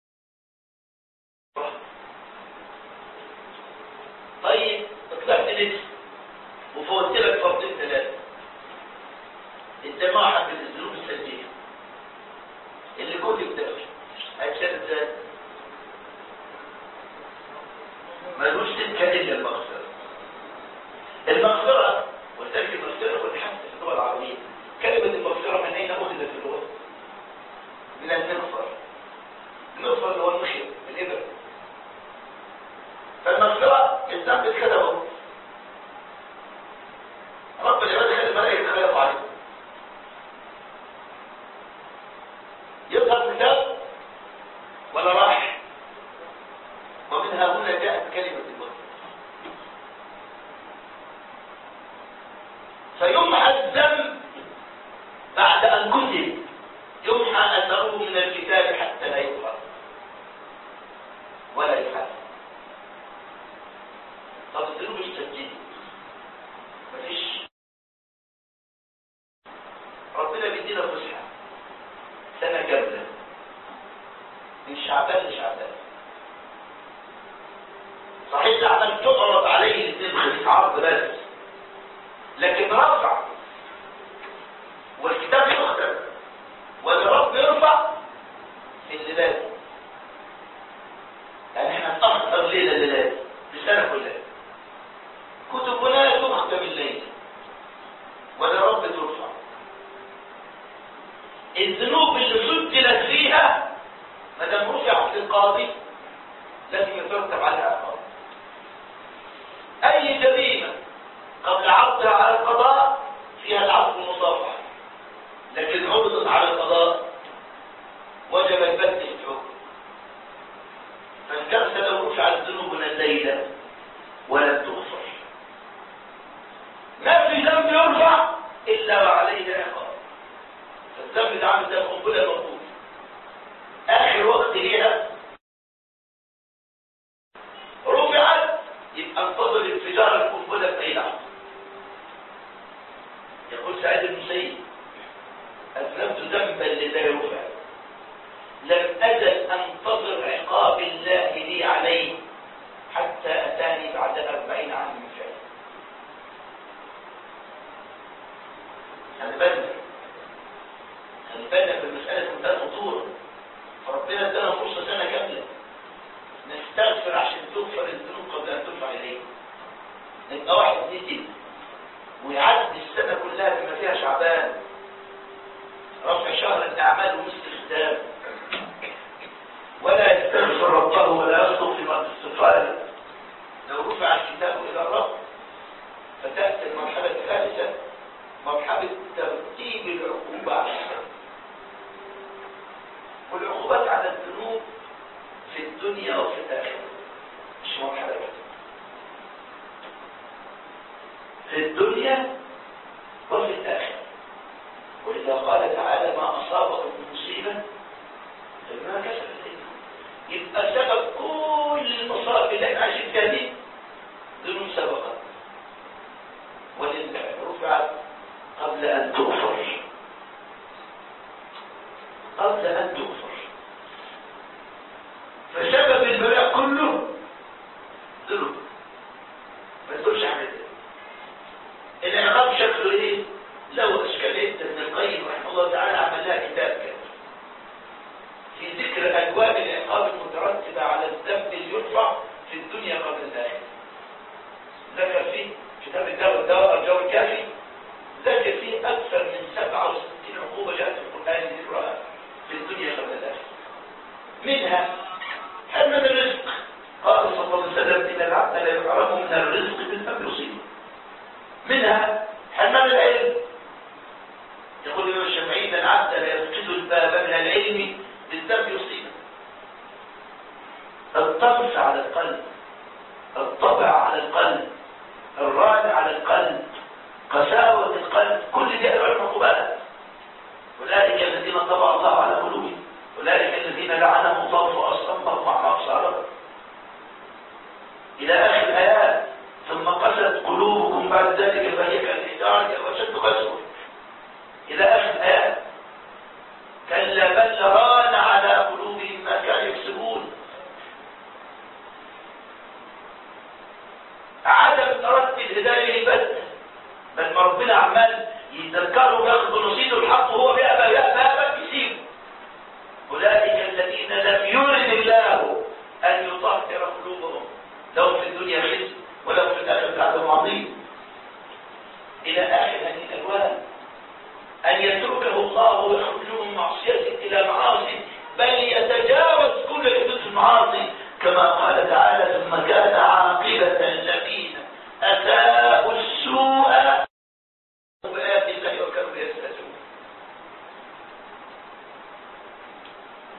[SPEAKER 1] طيب طلعت نفس وفوت لك فرضين ثلاثة، الدماء حق الذنوب السجية اللي كنت بتقفل هيتشال ازاي؟ ملوش سكة إلا المغفرة. المغفرة وذلك المغفرة والحمد في اللغة العربية، كلمة المغفرة من أين أخذت في اللغة؟ من المغفر. المغفر اللي هو المخيط الإبر. فالمغفرة الذنب كده اهو. رب العباد خلي الملائكة تخيط عليه. يظهر الكتاب ولا راح؟ ومن هنا جاءت كلمة الموت. فيمحى الذنب بعد أن كتب، يمحى أثره من الكتاب حتى لا يظهر ولا يحاسب. طب الذنوب السجدة مفيش. ربنا بيدينا فسحة سنة كاملة من شعبان لشعبان. صحيح الأعمال تعرض عليه الاثنين خليط عرض بس، لكن رفع والكتاب يختم والرب يرفع في الليلات. يعني احنا نتأخر ليلة الليلات بالسنة كلها. كتبنا تختم الليل والرب ترفع. الذنوب اللي سجلت فيها ما دام رفعت للقاضي لازم يترتب عليها عقاب. اي جريمه قبل عرضها على القضاء فيها العفو المصافحه، لكن عرضت على القضاء وجب البت في الحكم. فالكارثه لو رفعت ذنوبنا الليله ولم تغفر. ما في ذنب يرفع الا وعليه عقاب. فالذنب ده عامل زي القنبله الموقوته، اخر وقت ليها رفعت يبقى انتظر انفجار القنبله في اي لحظه. يقول سعيد بن المسيب: اذنبت ذنبا لله رفع، لم ازل انتظر عقاب الله لي عليه حتى اتاني بعد أربعين عاما من فعله. خلي بالنا خلي بالنا في المساله منتهى الخطوره. فربنا ادانا فرصه سنه كامله نستغفر عشان تغفر الذنوب قبل ان ترفع اليه. نبقى واحد ندم ويعدي السنه كلها بما فيها شعبان، رفع شهر الاعمال ومثل الختام، ولا يستغفر ربه ولا يصدق في وقت استغفاره. لو رفع الكتاب الى الرب فتاتي المرحله الثالثه، مرحله ترتيب العقوبه على الذنوب. والعقوبات على الذنوب في الدنيا وفي الاخره، مش مرحله واحده. في الدنيا وفي الاخره. ولذا قال تعالى: ما اصابكم من مصيبه فبما كسبت ايديكم. يبقى سبب كل المصائب اللي احنا عايشين فيها دي ذنوب سبقت، ولله رفعت قبل ان تغفر. قبل ان تغفر. فسبب البلاء كله ذنوب. ما تقولش حاجه. العقاب شكله ايه؟ لو اشكاليه ابن القيم رحمه الله تعالى عمل لها كتاب كامل في ذكر اجواب العقاب المترتبه على الذنب اللي يرفع في الدنيا قبل الاخره. ذكر فيه كتاب الدواء الدواء الجو الكافي، ذكر فيه اكثر من سبعة وستين عقوبه جاءت في القران ذكرها في الدنيا قبل الاخره. منها حرمان الرزق. قال صلى الله عليه وسلم: ان العبد لا يحرم من الرزق بالذنب يصيبه. منها حرمان العلم. يقول الإمام الشافعي: ان العبد لا يفقد الباب من العلم بالذنب يصيبه. الطمس على القلب، الطبع على القلب، الران على القلب، قساوة القلب، كل دي أنواع العقوبات. أولئك الذين طبع الله على قلوبهم، أولئك الذين لعنهم الله وأصمهم مع أبصارهم إلى آخر الآيات. ثم قست قلوبكم بعد ذلك فهي كالحجارة وأشد قسوة إلى آخر الآيات. كلا بل ران على قلوبهم ما كانوا يكسبون. عدم ترتب الهداية بس، بل ما ربنا عمال يذكره وياخذ نصيبه الحق وهو بيأبى يأبى يأبى يسيبه.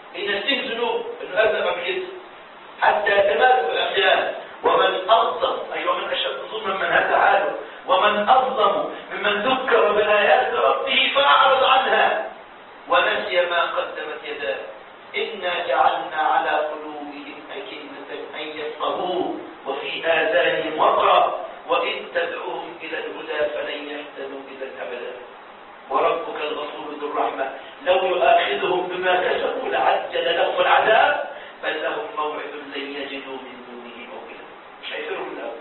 [SPEAKER 1] ينسيه ذنوب انه اذنب قبل كده حتى يتمادى في العصيان. ومن اظلم اي ومن اشد ظلما من هذا حاله ومن اظلم ممن ذكر بايات ربه فاعرض عنها ونسي ما قدمت يداه. انا جعلنا على قلوبهم اكنه ان يفقهوه وفي اذانهم وقرا وان تدعوهم الى الهدى فلن يهتدوا اذا ابدا. وربك الغفور ذو الرحمه لو يؤاخذهم بما كسبوا لعجل لهم العذاب بل لهم موعد لن يجدوا من دونه موئلا. مش هيفروا من الاول.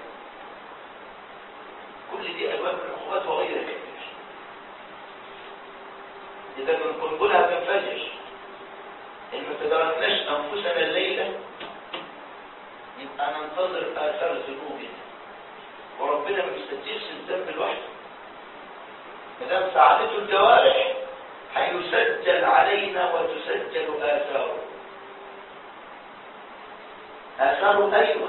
[SPEAKER 1] كل دي ابواب العقوبات وغيرها كثير. اذا من قنبلها تنفجر ان ما تدركناش انفسنا الليله يبقى ننتظر اثار ذنوبنا. وربنا ما بيستجيبش الذنب لوحده. ما دام ساعدته الجوارح هيسجل علينا وتسجل آثاره. آثاره أيوة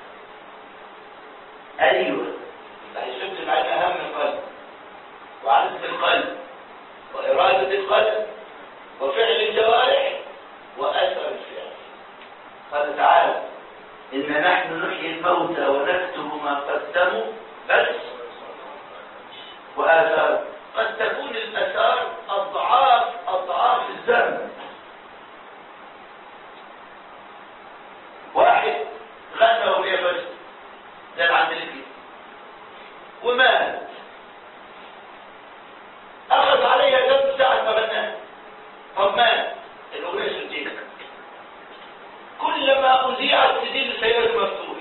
[SPEAKER 1] أيوة هيسجل علينا هم القلب وعزم القلب وإرادة القلب وفعل الجوارح وأثر الفعل. قال تعالى إن نحن نحيي الموتى ونكتب ما قدموا بس وآثار. قد تكون الآثار أضعاف أضعاف الذنب. واحد غنى وهي بس زي العندلية ومات أخذ عليها ذنب ساعة ما غناها. طب مات الأغنية سجلت كلما أذيعت سجل سيئات مفتوح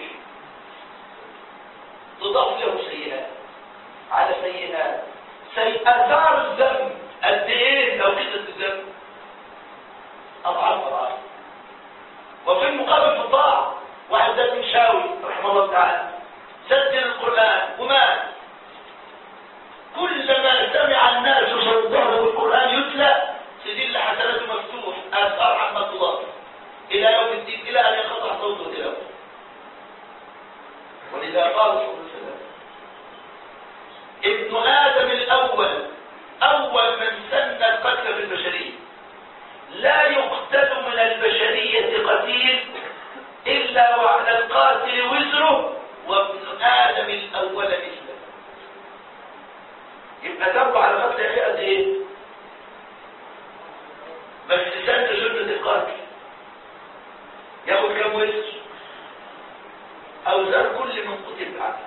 [SPEAKER 1] تضاف له سيئات على سيئات. آثار الذنب قد ايه لو كتبت الذنب؟ اضعاف اضعاف. وفي المقابل في الطاعه واحد زي المشاوي رحمه الله تعالى سجل القران ومات. كلما سمع الناس صوته والقران يتلى سجل حسناته مفتوح اثار عما تضاف الى يوم الدين الى ان ينقطع صوته الى يوم. ولذا قال صلى الله عليه وسلم ابن آدم الأول أول من سن القتل في البشرية. لا يقتل من البشرية قتيل إلا وعلى القاتل وزره وابن آدم الأول مثله. يبقى ذنبه على قتل أخيه قد إيه؟ بس سن سنة القاتل ياخد كم وزر؟ أوزار كل من قتل بعد.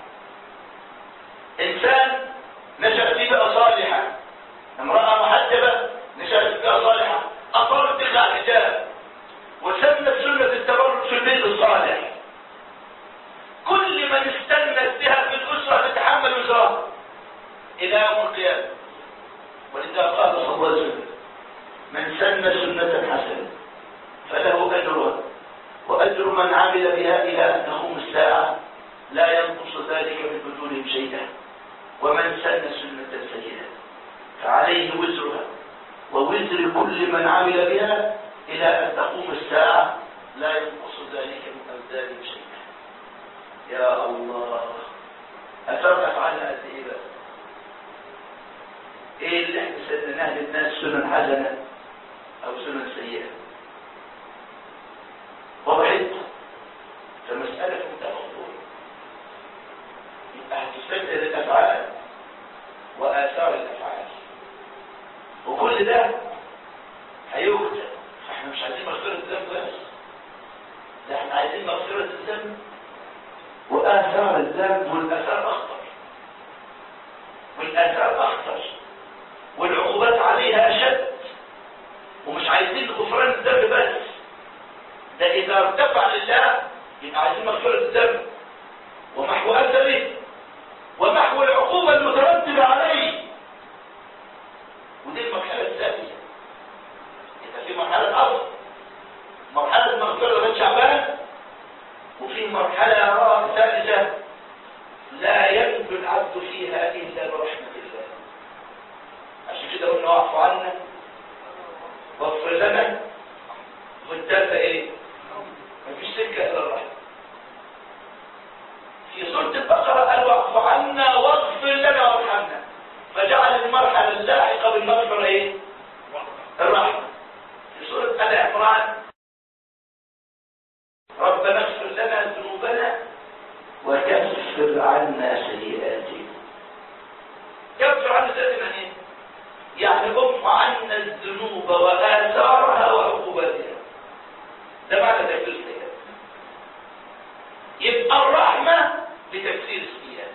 [SPEAKER 1] إنسان نشأ في بيئة صالحة، امرأة محجبة نشأت في بيئة صالحة، أقرت تخلع حجاب وسنت سنة التبرج في البيت الصالح. كل من استنت بها في الأسرة تتحمل وزرها إلى يوم القيامة. ولذا قال صلى الله عليه وسلم من سن سنة حسنة فله أجرها وأجر من عمل بها إلى أن تقوم الساعة لا ينقص ذلك من أجورهم شيئا. ومن سن سنة سيئة فعليه وزرها ووزر كل من عمل بها إلى أن تقوم الساعة لا ينقص ذلك من أوزارهم شيئا. يا الله أثر أفعالها قد إيه بقى؟ إيه اللي احنا سنناه للناس سنن حسنة أو سنن سيئة؟ وضحت؟ فمسألة متفقون يبقى هتسجل الأفعال وآثار الأفعال وكل ده هيكتب. فاحنا مش عايزين مغفرة الذنب بس، ده احنا عايزين مغفرة الذنب وآثار الذنب. والآثار أخطر والآثار أخطر والعقوبات عليها أشد. ومش عايزين غفران الذنب بس، ده إذا ارتفع لله يبقى عايزين مغفرة الذنب ومحو أثره ومحو العقوبة المترتبة عليه. ودي المرحلة الثانية. إذا في مرحلة أصل مرحلة مغفرة بن شعبان وفي مرحلة ثالثة لا ينجو العبد فيها إلا برحمة الله. عشان كده قلنا واعف عنا واغفر لنا. والثالثة إيه؟ مفيش سكة إلى الرحمة. في سورة البقرة قال واعف عنا واغفر لنا وارحمنا، فجعل المرحلة اللاحقة بالمغفرة ايه؟ الرحمة. في سورة آل عمران عمران ربنا اغفر لنا ذنوبنا وكفر عنا سيئاتنا. كفر عنا سيئاتنا ايه؟ يعني كف عنا الذنوب وآثارها وعقوباتها. ده معنى تكفير السيئات. يبقى الرحمة لتكفير السيئات.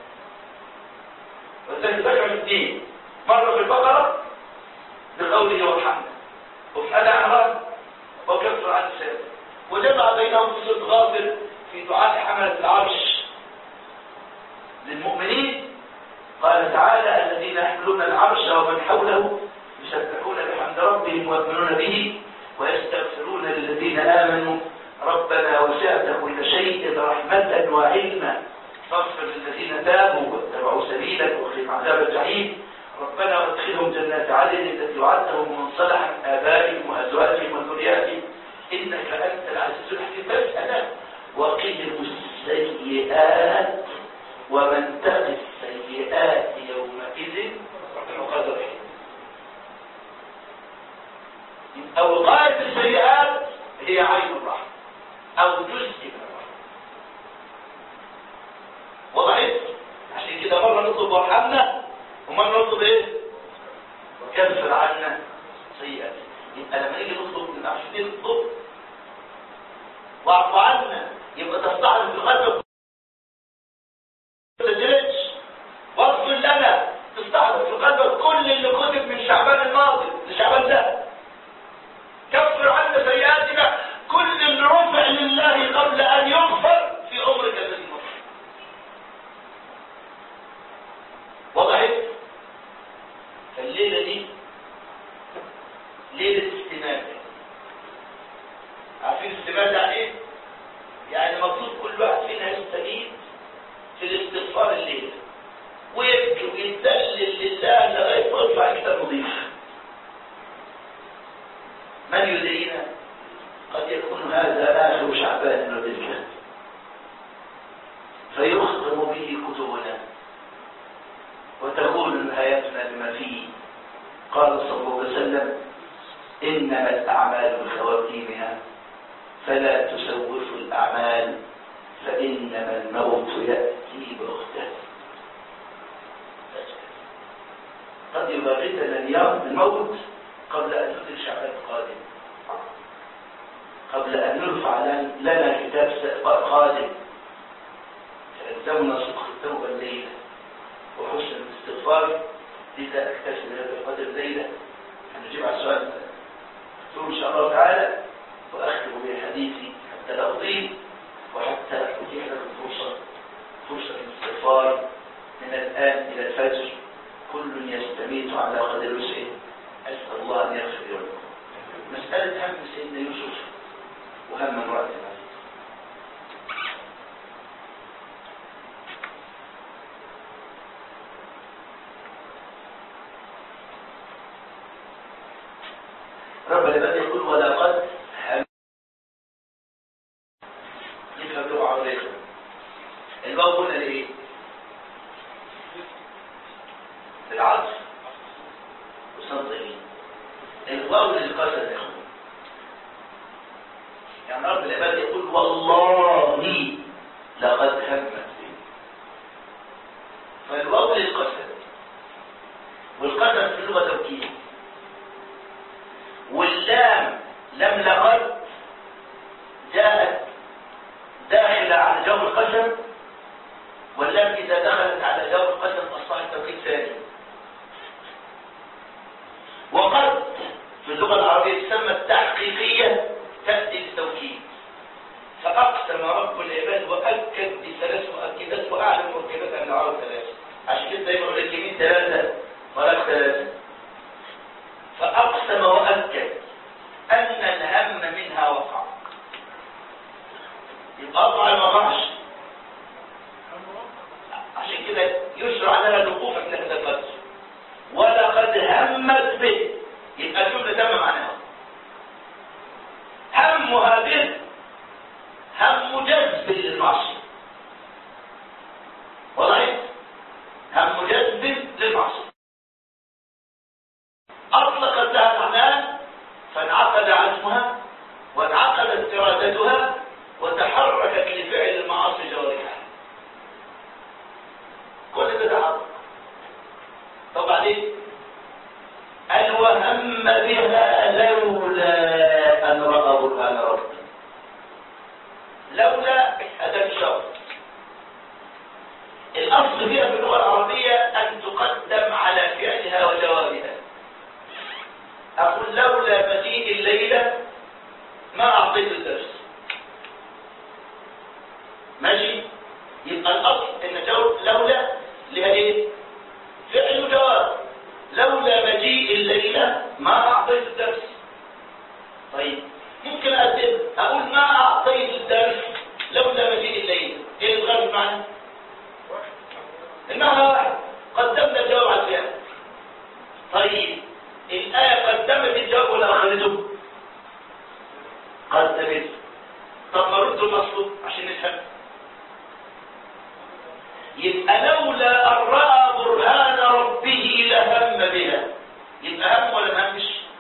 [SPEAKER 1] وذلك ذكر الاثنين مرة في البقرة بقوله وارحمنا، وفي آل عمران وكفر عن السيئات، وجمع بينهم في سورة غافر في دعاء حملة العرش للمؤمنين. قال تعالى الذين يحملون العرش ومن حوله يسبحون بحمد ربهم ويؤمنون به ويستغفرون للذين آمنوا ربنا وسعت كل شيء رحمة وعلما فاغفر للذين تابوا واتبعوا سبيلك واخرج عذاب الجحيم ربنا وادخلهم جنات عدن التي وعدتهم ومن صلح من آبائهم وأزواجهم وذرياتهم إنك أنت العزيز الحكيم. بس أنا وقهم السيئات ومن تق السيئات يومئذ فقد رحم. أو غاية السيئات هي عين الرحمة أو جزء من الرحمة. وضعت عشان كده مرة نطلب وارحمنا ومرة نطلب ايه؟ وكفر عنا سيئات. يبقى لما نيجي نطلب من عشان نطلب واعف عنا يبقى تستعرض بالقلب تدرج واغفر لنا تستعرض في قلبك كل اللي كتب من شعبان الماضي لشعبان ده. كفر عنا سيئاتنا كل اللي رفع لله قبل ان يغفر في عمرك الذي مر. وضحت؟ فالليله دي ليله استماته. عارفين استماته يعني ايه؟ يعني المفروض كل واحد فينا يستعيد في الاستغفار الليله ويبكي ويتذلل لله لغايه ما يطلع كتاب نظيف. من يدرينا قد يكون هذا آخر شعبان وتلك فيختم به كتبنا وتكون نهايتنا بما فيه. قال صلى الله عليه وسلم إنما الأعمال بخواتيمها فلا تسوفوا الأعمال فإنما الموت يأتي بغتة. قد يباغتنا اليوم الموت قبل أن ندرك شعبان القادم، قبل أن نرفع لنا كتاب قادم فألزمنا صدق التوبة الليلة وحسن الاستغفار. لذا أكتشف هذا القدر الليلة هنجيب على السؤال إن شاء الله تعالى وأختم بحديثي حتى لا أطيل وحتى أتيح لكم فرصة فرصة الاستغفار من الآن إلى الفجر. كل يستميت على قدر وسعه. أسأل الله أن يغفر لكم. مسألة هم سيدنا يوسف وهم امرأة العزيز. رب العباد يقول ولقد هم. نفهم لغة عربية. الواو هنا لإيه؟ للعطف وصنطين. الواو للقسم يا اخوان. يعني رب العباد يقول والله لقد همت به. فالواو للقسم والقسم في اللغة توكيد. واللام لم لقد جاءت داخلة على جواب القسم، واللام إذا دخلت على جواب القسم أصبحت توكيد ثاني. وقد في اللغة العربية تسمى التحقيقية تأتي للتوكيد. فأقسم رب العباد وأكد بثلاث مؤكدات وأعلم مؤكدات أن العرب ثلاثة. عشان كده دايما يقول لك يمين ثلاثة وراك ثلاثة. فأقسم وأكد أن الهم منها وقع. يبقى أقع ما وقعش. عشان كده يشرع لنا الوقوف عند هذا القدر. ولقد همت به. يبقى الجملة تم معناها. همها به هم جذب للمعصية. وضعت هم جذب للمعصية. أطلقت لها الأعمال فانعقد عزمها لولا أداة شرط. الأصل فيها في اللغة العربية أن تقدم على فعلها وجوابها. أقول لولا مجيء الليلة ما أعطيت الدرس. ماشي؟ يبقى الأصل إن جواب لولا لها إيه؟ فعل وجواب. لولا مجيء الليلة ما أعطيت الدرس. طيب ممكن أقدم أقول ما أعطيت الدرس لولا مجيء الليلة. إيه الغرض معنى؟ إنها واحد. قدمنا الجواب على الفعل. طيب الآية قدمت الجواب ولا أخرجه؟ قدمت. طب ما رد المطلوب عشان نفهم. يبقى لولا أن رأى برهان ربه لهم بها. يبقى هم ولا ما همش؟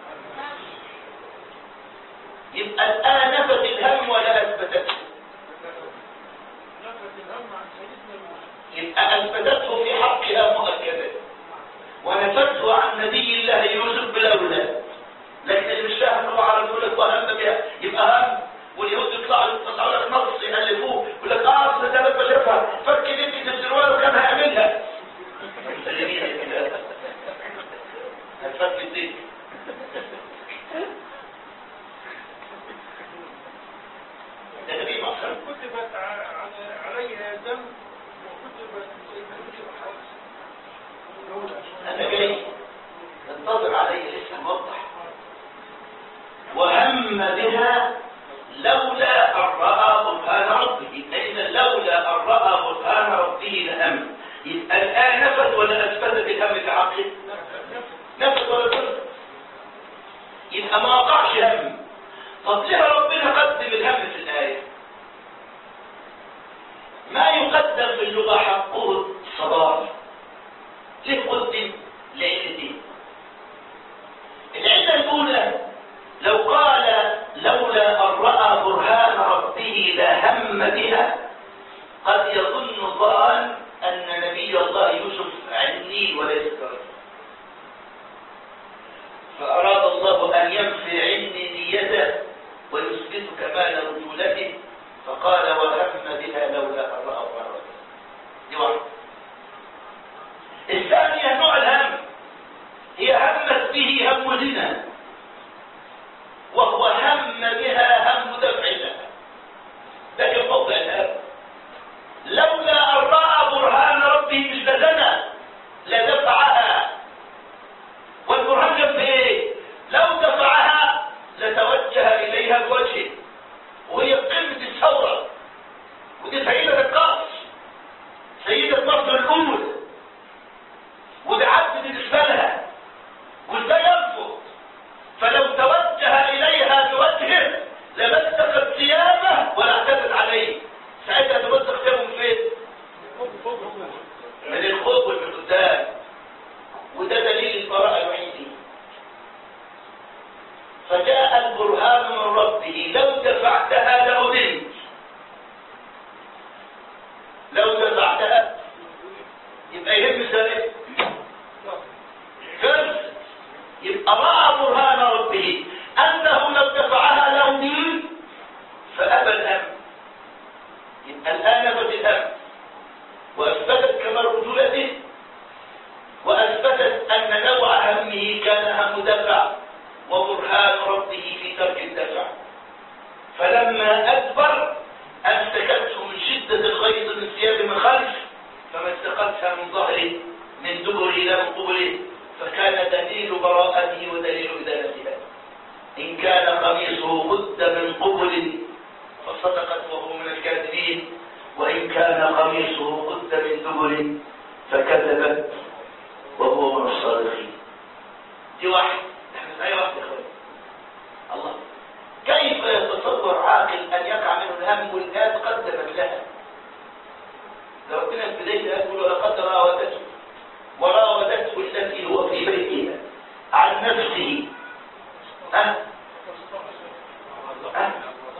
[SPEAKER 1] يبقى الآن نفت الهم ولا أثبتته؟
[SPEAKER 2] نفت الهم عن سيدنا يوسف.
[SPEAKER 1] يبقى أثبتته في حقها مؤكدة، ونفته عن نبي الله يوسف بالأولى. لكن اللي مش فاهم هو عرب يقول لك وهم بها يبقى هم، واليهود يطلعوا يطلعوا لك نص يألفوه يقول لك اه اصل ده لما شافها فك نتي السروال وكان هيعملها. مسلمين كده هتفك الدين. ده نبي مصر
[SPEAKER 2] كتبت عليها دم وكتبت سيدنا يوسف حوادث.
[SPEAKER 1] أنا جاي انتظر علي لسه موضح. وهم بها لولا أن رأى برهان ربه. إذا لولا أن رأى برهان ربه لهم. يبقى الآن نفت ولا أثبتت الهم في حقه؟ نفت ولا أثبتت؟ يبقى ما وقعش هم. طب ليه ربنا قدم الهم في الآية؟ ما يقدم في اللغة حقه الصدار. ليه قدم؟ لعلتين. العلة الأولى لو قال لولا أن رأى برهان ربه لهم بها قد يظن ظان أن نبي الله يوسف عني وليس كرجل، فأراد الله أن ينفي عني نيته ويثبت كمال رجولته فقال وهم بها لولا أن رأى برهان ربه. دي واحدة. الثانية نوع الهم هي همت به هم زنا، وهو هم بها هم دفع لها. لكن موضع الهم لولا أن رأى برهان ربه مش لزنا لدفعها. والبرهان جنب ايه؟ لو دفعها لتوجه إليها بوجهه، وهي قمة الثورة، ودي سيدة القصر، سيدة مصر الأولى، ودي عبد بالنسبة لها، وده يرفض. فلو توجه إليها بوجهه لمسكت ثيابه ولا اعتدت عليه. ساعتها تمسك ثيابه من فين؟ من الخوف ومن قدام. وده دليل البراءة الوحيدة. فجاء البرهان من ربه لو دفعتها لأذنت. لو دفعتها يبقى يهم سنة فرس. يبقى رأى برهان ربه أنه لو دفعها لأذنت فأبى الهم. يبقى الآن نفت الهم وأثبتت كمال رجولته، وأثبتت أن نوع همه كان هم دفع وبرهان ربه في ترك الدفع. فلما أدبر أمسكته من شدة الغيظ من ثياب من خلف فمسكتها من ظهره من دبره إلى من قبله، فكان دليل براءته ودليل إدانتها. إن كان قميصه قد من قبل فصدقت وهو من الكاذبين، وإن كان قميصه قد من دبر فكذبت وهو من الصادقين. دي واحد. احنا في أي وقت يا أخوان؟ الله كيف يتصور عاقل أن يقع منه الهم والآيات قدمت لها؟ لو ربنا في بداية يقول ولقد راودته وراودته التي هو في بيتها عن نفسه أه؟ أه؟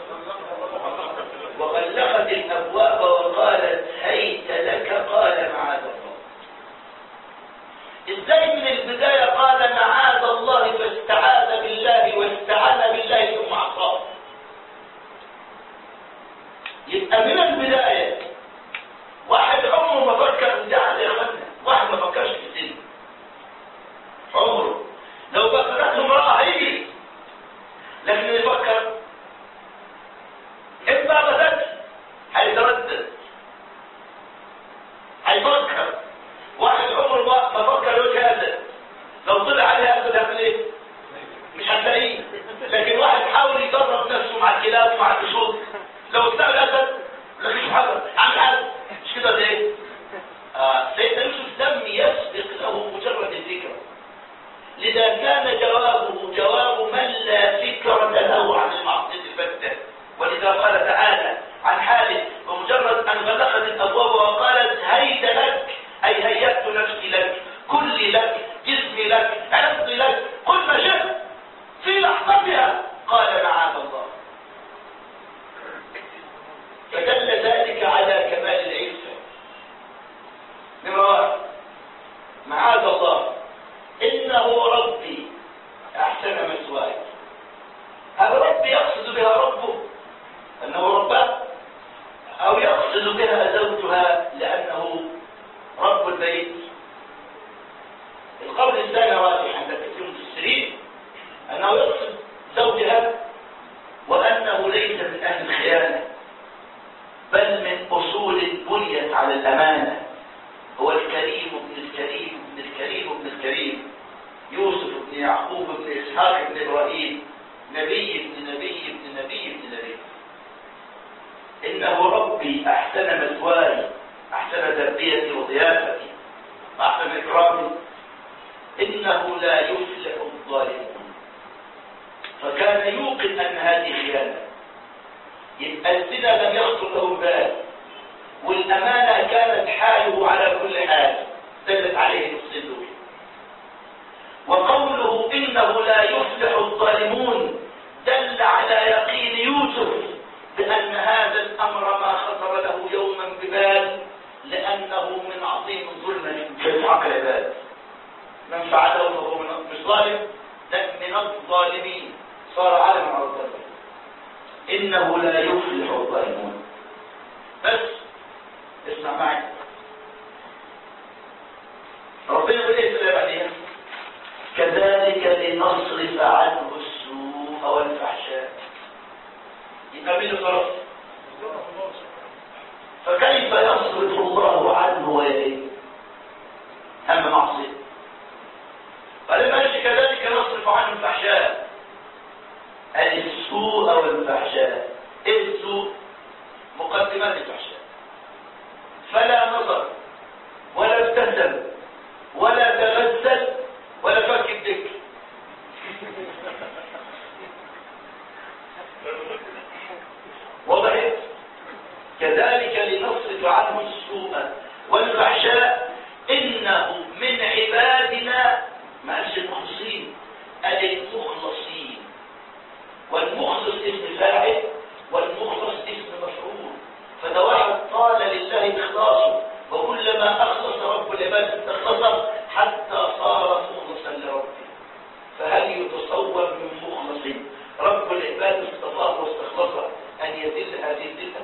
[SPEAKER 1] وغلقت الأبواب وقالت هيت لك قال معاذ الله. ازاي من البداية قال معاذ الله فاستعاذ بالله واستعان بالله ثم عصاه؟ يبقى من البداية واحد عمره ما فكر ان ده يا اخوانا، واحد ما فكرش في السن عمره، لو فكرته امرأة هيجي، لكن اللي يفكر اما بدت هيتردد هيفكر. واحد عمره ما فكر يقول هذا، لو طلع عليه هذا هيعمل ايه؟ مش هتلاقيه. لكن واحد حاول يجرب نفسه مع الكلاب ومع الاسود، لو استعمل الاسد مفيش حاجه عامل حاجه مش كده. ده ايه؟ آه سيدنا يوسف لم يسبق له مجرد الفكره، لذا كان جوابه جواب من لا فكره له عن المعصيه البته. ولذا قال تعالى عن حاله بمجرد ان غلقت الابواب وقالت هيت لك، اي هيأت نفسي لك، كلي لك، جسمي لك، عرضي لك، كل ما شئت في لحظتها، قال معاذ الله. فدل ذلك على كمال العفة. نمرة واحد معاذ الله إنه ربي أحسن مثواي. هل ربي يقصد بها ربه أنه ربه، أو يقصد بها زوجها لأنه رب البيت؟ القول الثاني راجح عند كثير من المفسرين أنه يقصد زوجها، وأنه ليس من أهل الخيانة، بل من أصول بنيت على الأمانة. هو الكريم ابن الكريم ابن الكريم ابن الكريم، يوسف ابن يعقوب ابن إسحاق ابن إبراهيم، نبي ابن نبي ابن نبي ابن نبي. إنه ربي أحسن مثواي، أحسن تربيتي وضيافتي وأحسن إكرامي. إنه لا يفلح الظالمون. فكان يوقن أن هذه خيانة، يبقى الزنا لم يخطر له بال، والأمانة كانت حاله على كل حال، دلت عليه الصدور. وقوله إنه لا يفلح الظالمون دل على يقين يوسف بأن هذا الأمر ما خطر له يوما ببال، لأنه من عظيم ظلم في حق العباد. من فعله فهو مش ظالم، لا من الظالمين، صار عالما على الظالمين. إنه لا يفلح الظالمون. بس اسمع معي، ربنا يقول ايه في بعدين؟ كذلك لنصرف عنه السوء والفحشاء. يبقى مين الغرض؟ فكيف يصرف الله عنه ويليه هم معصيه؟ فلما قالش كذلك نصرف عنه الفحشاء، قال السوء والفحشاء. ايه السوء؟ مقدمات الفحشاء. فلا نظر ولا ابتسم ولا تغسل ولا فك الذكر. وضحت؟ كذلك لنصرف عنه السوء والفحشاء إنه من عبادنا، ما قالش المخلصين، قال المخلصين. والمخلص اسم فاعل والمخلص اسم مفعول، فده واحد طال لله إخلاصه، وكلما أخلص رب العباد استخلصه حتى صار مخلصا لربه. فهل يتصور من مخلص رب العباد اصطفاه واستخلصه أن يذل هذه الذلة؟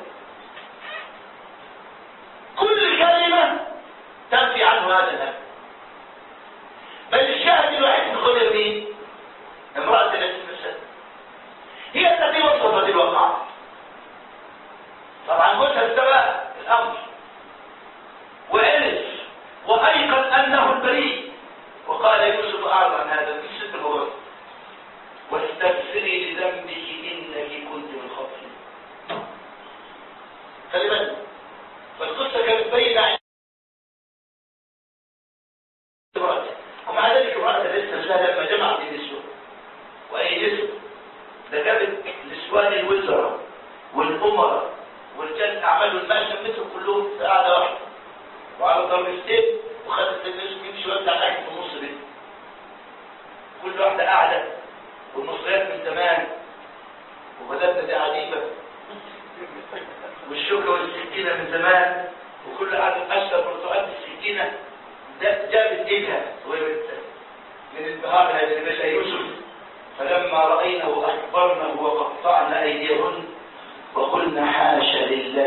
[SPEAKER 1] كل كلمة تنفي عنه هذا الهم. بل الشاهد الوحيد في الخبر مين؟ امرأة التي مسد، هي التي وصفت الواقعة. طبعا جوزها استوى الأمر وعرف وأيقن أنه البريء، وقال يوسف أعرض عن هذا في ست الغرف واستغفري لذنبك إنك كنت من خطئ. خلي بالك، فالقصة كانت باينة امرأته، ومع ذلك امرأته لسه لما جمعت النسوة وأي نسوة، ده جابت نسوان الوزراء والأمراء والرجال أعمالوا المال شمتهم كلهم في قاعدة واحدة وعلى ضربتين، وخدت الناس من شوية بتاع في النص دي، كل واحدة قاعدة، والمصريات من زمان وبلدنا دي عجيبة، والشوكة والسكينة من زمان، وكل قاعدة أشرب برتقال السكينة جابت إيدها وهي من البهار هذا اللي بشأ يوسف. فلما رأينه أكبرنه وقطعن أيديهن وقلنا حاشا لله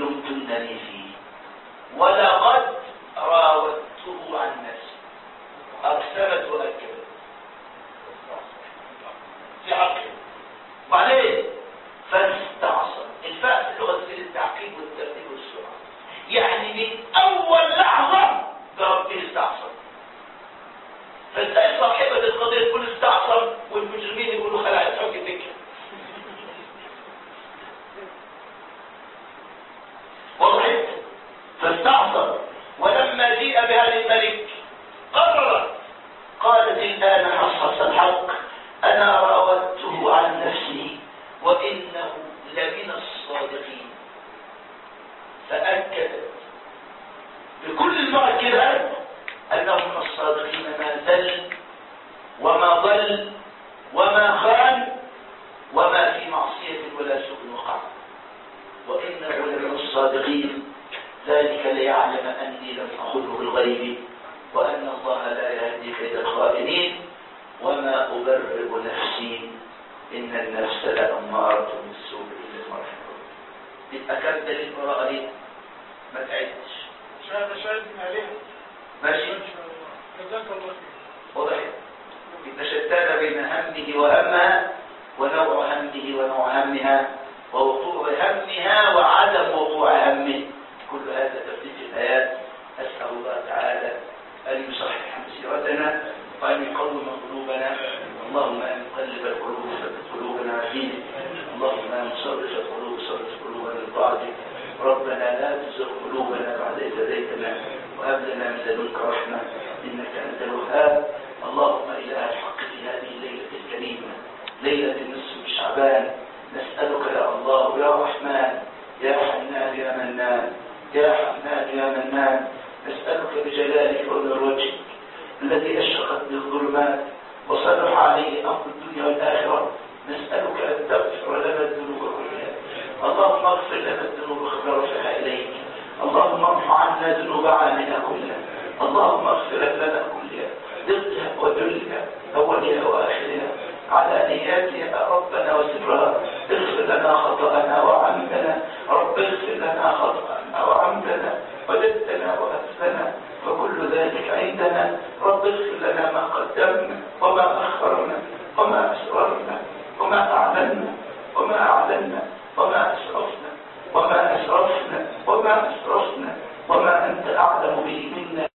[SPEAKER 1] لمتنني فيه، ولقد راودته عن نفسي. أقسمت وأكدت في حقه. وبعدين فاستعصم. الفاء في اللغة في التعقيد والترتيب والسرعة، يعني من أول لحظة بربه استعصم. فتلاقي صاحبة القضية تقول استعصم والمجرمين يقولوا خلع الحكم فكرة. وضحت؟ فاستعصم. ولما جيء بها للملك قررت، قالت الآن حصحص الحق، أنا راودته عن نفسه وإنه لمن الصادقين. فأكدت بكل المؤكدات أنه من الصادقين، ما زل وما ضل وما خان وما في معصية ولا سوء وقع، وإنه لمن الصادقين. ذلك ليعلم أني لم أخذه بالغيب وأن الله لا يهدي كيد الخائنين وما أبرئ نفسي إن النفس لأمارة بالسوء إلا ما رحم ربي. يبقى كان دليل براءة ليه؟ ما تعدش.
[SPEAKER 2] شاهد شاهد من عليها.
[SPEAKER 1] ماشي؟
[SPEAKER 2] جزاك الله خير.
[SPEAKER 1] واضح؟ يبقى شتان بين همه وهمها، ونوع همه ونوع همها، ووقوع همها وعدم وقوع همه. كل هذا تفتيش الآيات. أسأل الله تعالى أن يصحح مسيرتنا وأن يقوم قلوبنا. اللهم أن يقلب القلوب ثبت قلوبنا على دينك. اللهم أن تصرف القلوب صرف قلوبنا لطاعتك. ربنا لا تزغ قلوبنا بعد إذ هديتنا وهب لنا من لدنك رحمة إنك أنت الوهاب. اللهم إله الحق في هذه الليلة الكريمة، ليلة النصف من شعبان، نسألك يا الله يا رحمن يا حنان يا منان يا حنان يا منان، نسألك بجلالك ونور وجهك الذي أشرقت به الظلمات وصلح عليه أمر الدنيا والآخرة، نسألك أن تغفر لنا الذنوب كلها. اللهم اغفر لنا الذنوب قبل رفعها إليك. اللهم امح عنا ذنوب عامنا كلها. اللهم اغفر لنا كلها، دقها وجلها، أولها وآخرها، على نياتها ربنا وسرها. اغفر لنا خطأنا وعمدنا، رب اغفر لنا خطأنا وعمدنا وجدنا وأسلنا، وكل ذلك عندنا. رب اغفر لنا ما قدمنا وما أخرنا وما أسررنا وما أعلنا وما أعلنا وما أسرفنا وما أسرفنا وما أسرفنا وما أنت أعلم به منا.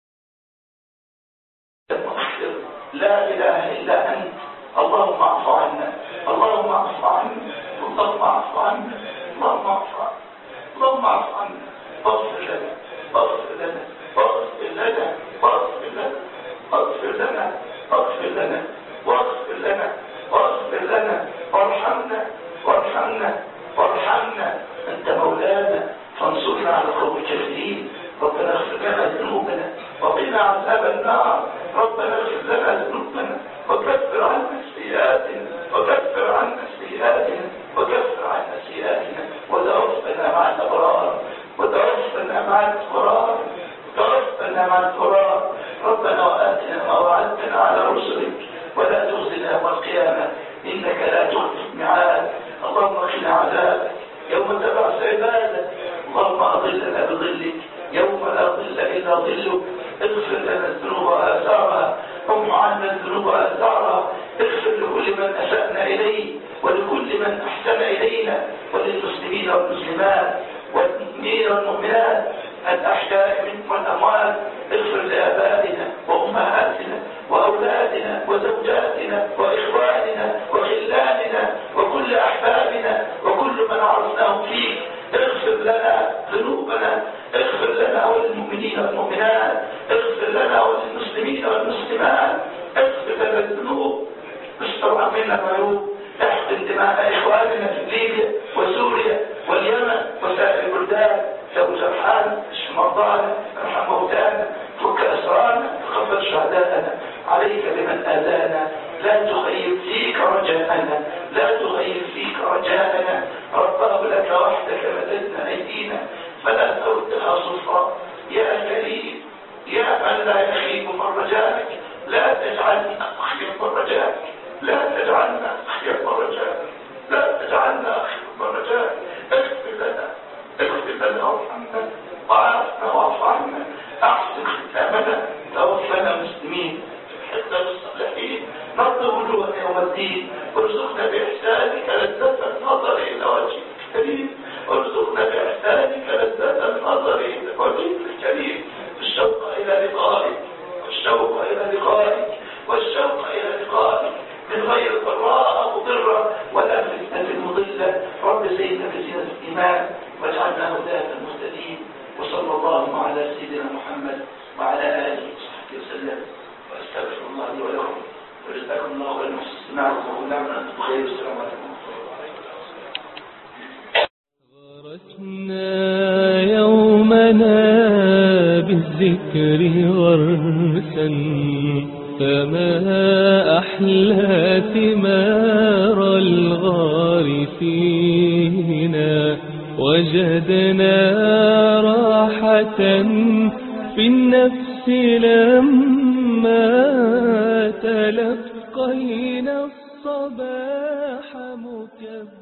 [SPEAKER 1] لا إله إلا أنت. اللهم اعف عنا، اللهم اعف عنا، اللهم اعف عنا، اللهم اعف عنا، اللهم اعف عنا، واغفر لنا واغفر لنا واغفر لنا واغفر لنا واغفر لنا واغفر لنا واغفر لنا واغفر لنا وارحمنا وارحمنا وارحمنا. انت مولانا فانصرنا على القوم الكافرين. ربنا اغفر لنا ذنوبنا وقنا عذاب النار. ربنا اغفر لنا ذنوبنا وكفر عنا سيئاتنا وكفر عنا سيئاتنا وكفر عنا سيئاتنا وتوفنا مع الابرار وتوفنا مع الابرار وتوفنا مع الابرار. ربنا وآتنا ما وعدتنا على رسلك ولا تخزنا يوم القيامة إنك لا تخلف الميعاد. اللهم قنا عذابك يوم تبعث عبادك. اللهم أظلنا بظلك يوم لا ظل إلا ظلك. اغفر لنا الذنوب وآثارها، هم عنا الذنوب وآثارها. اغفر لكل من أسأنا إليه ولكل من أحسن إلينا وللمسلمين والمسلمات والمؤمنين والمؤمنات الأحياء منهم والأموات. اغفر لآبائنا وأمهاتنا وأولادنا وزوجاتنا وإخواننا وخلاننا وكل أحبابنا وكل من عرفناهم فيك. اغفر لنا ذنوبنا، اغفر لنا وللمؤمنين والمؤمنات، اغفر لنا وللمسلمين والمسلمات، اغفر لنا الذنوب، استر عنا العيوب، احقن دماء إخواننا في ليبيا وسوريا واليمن وسائر البلدان. لو جرحانا اشف مرضانا ارحم موتانا فك أسرانا تقبل شهداءنا. عليك بمن آذانا، لا تخيب فيك رجاءنا، لا تخيب فيك رجاءنا. رباه لك وحدك مددنا أيدينا فلا تردها صفرا. يا كريم يا من لا يخيب من رجائك، لا تجعلنا أخيب من رجائك، لا تجعلنا أخيب من رجائك، لا تجعلنا أخيب من رجائك. اغفر لنا اغفر لنا وارحمنا وعافنا واعف عنا، احسن ختامنا، توفنا مسلمين، حتى بالصالحين، نرضي وجوهنا يوم الدين، وارزقنا باحسانك لذة النظر الى وجهك الكريم، وارزقنا باحسانك لذة النظر الى وجهك الكريم، الشوق الى لقائك والشوق الى لقائك والشوق الى لقائك من غير ضراء مضره ولا فتنه مضله. رب زينا بزينة الايمان واجعلنا هداة المهتدين، وصلى الله على سيدنا محمد وعلى اله وصحبه وسلم، واستغفر الله لي ولكم، وجزاكم الله خيرا واستمعكم وكل عام وانتم بخير، والسلام عليكم ورحمه الله.
[SPEAKER 3] غرسنا يومنا بالذكر غرسا، فما أحلى ثمار الغارسين، وجدنا راحة في النفس لما تلقينا الصباح مكبرا.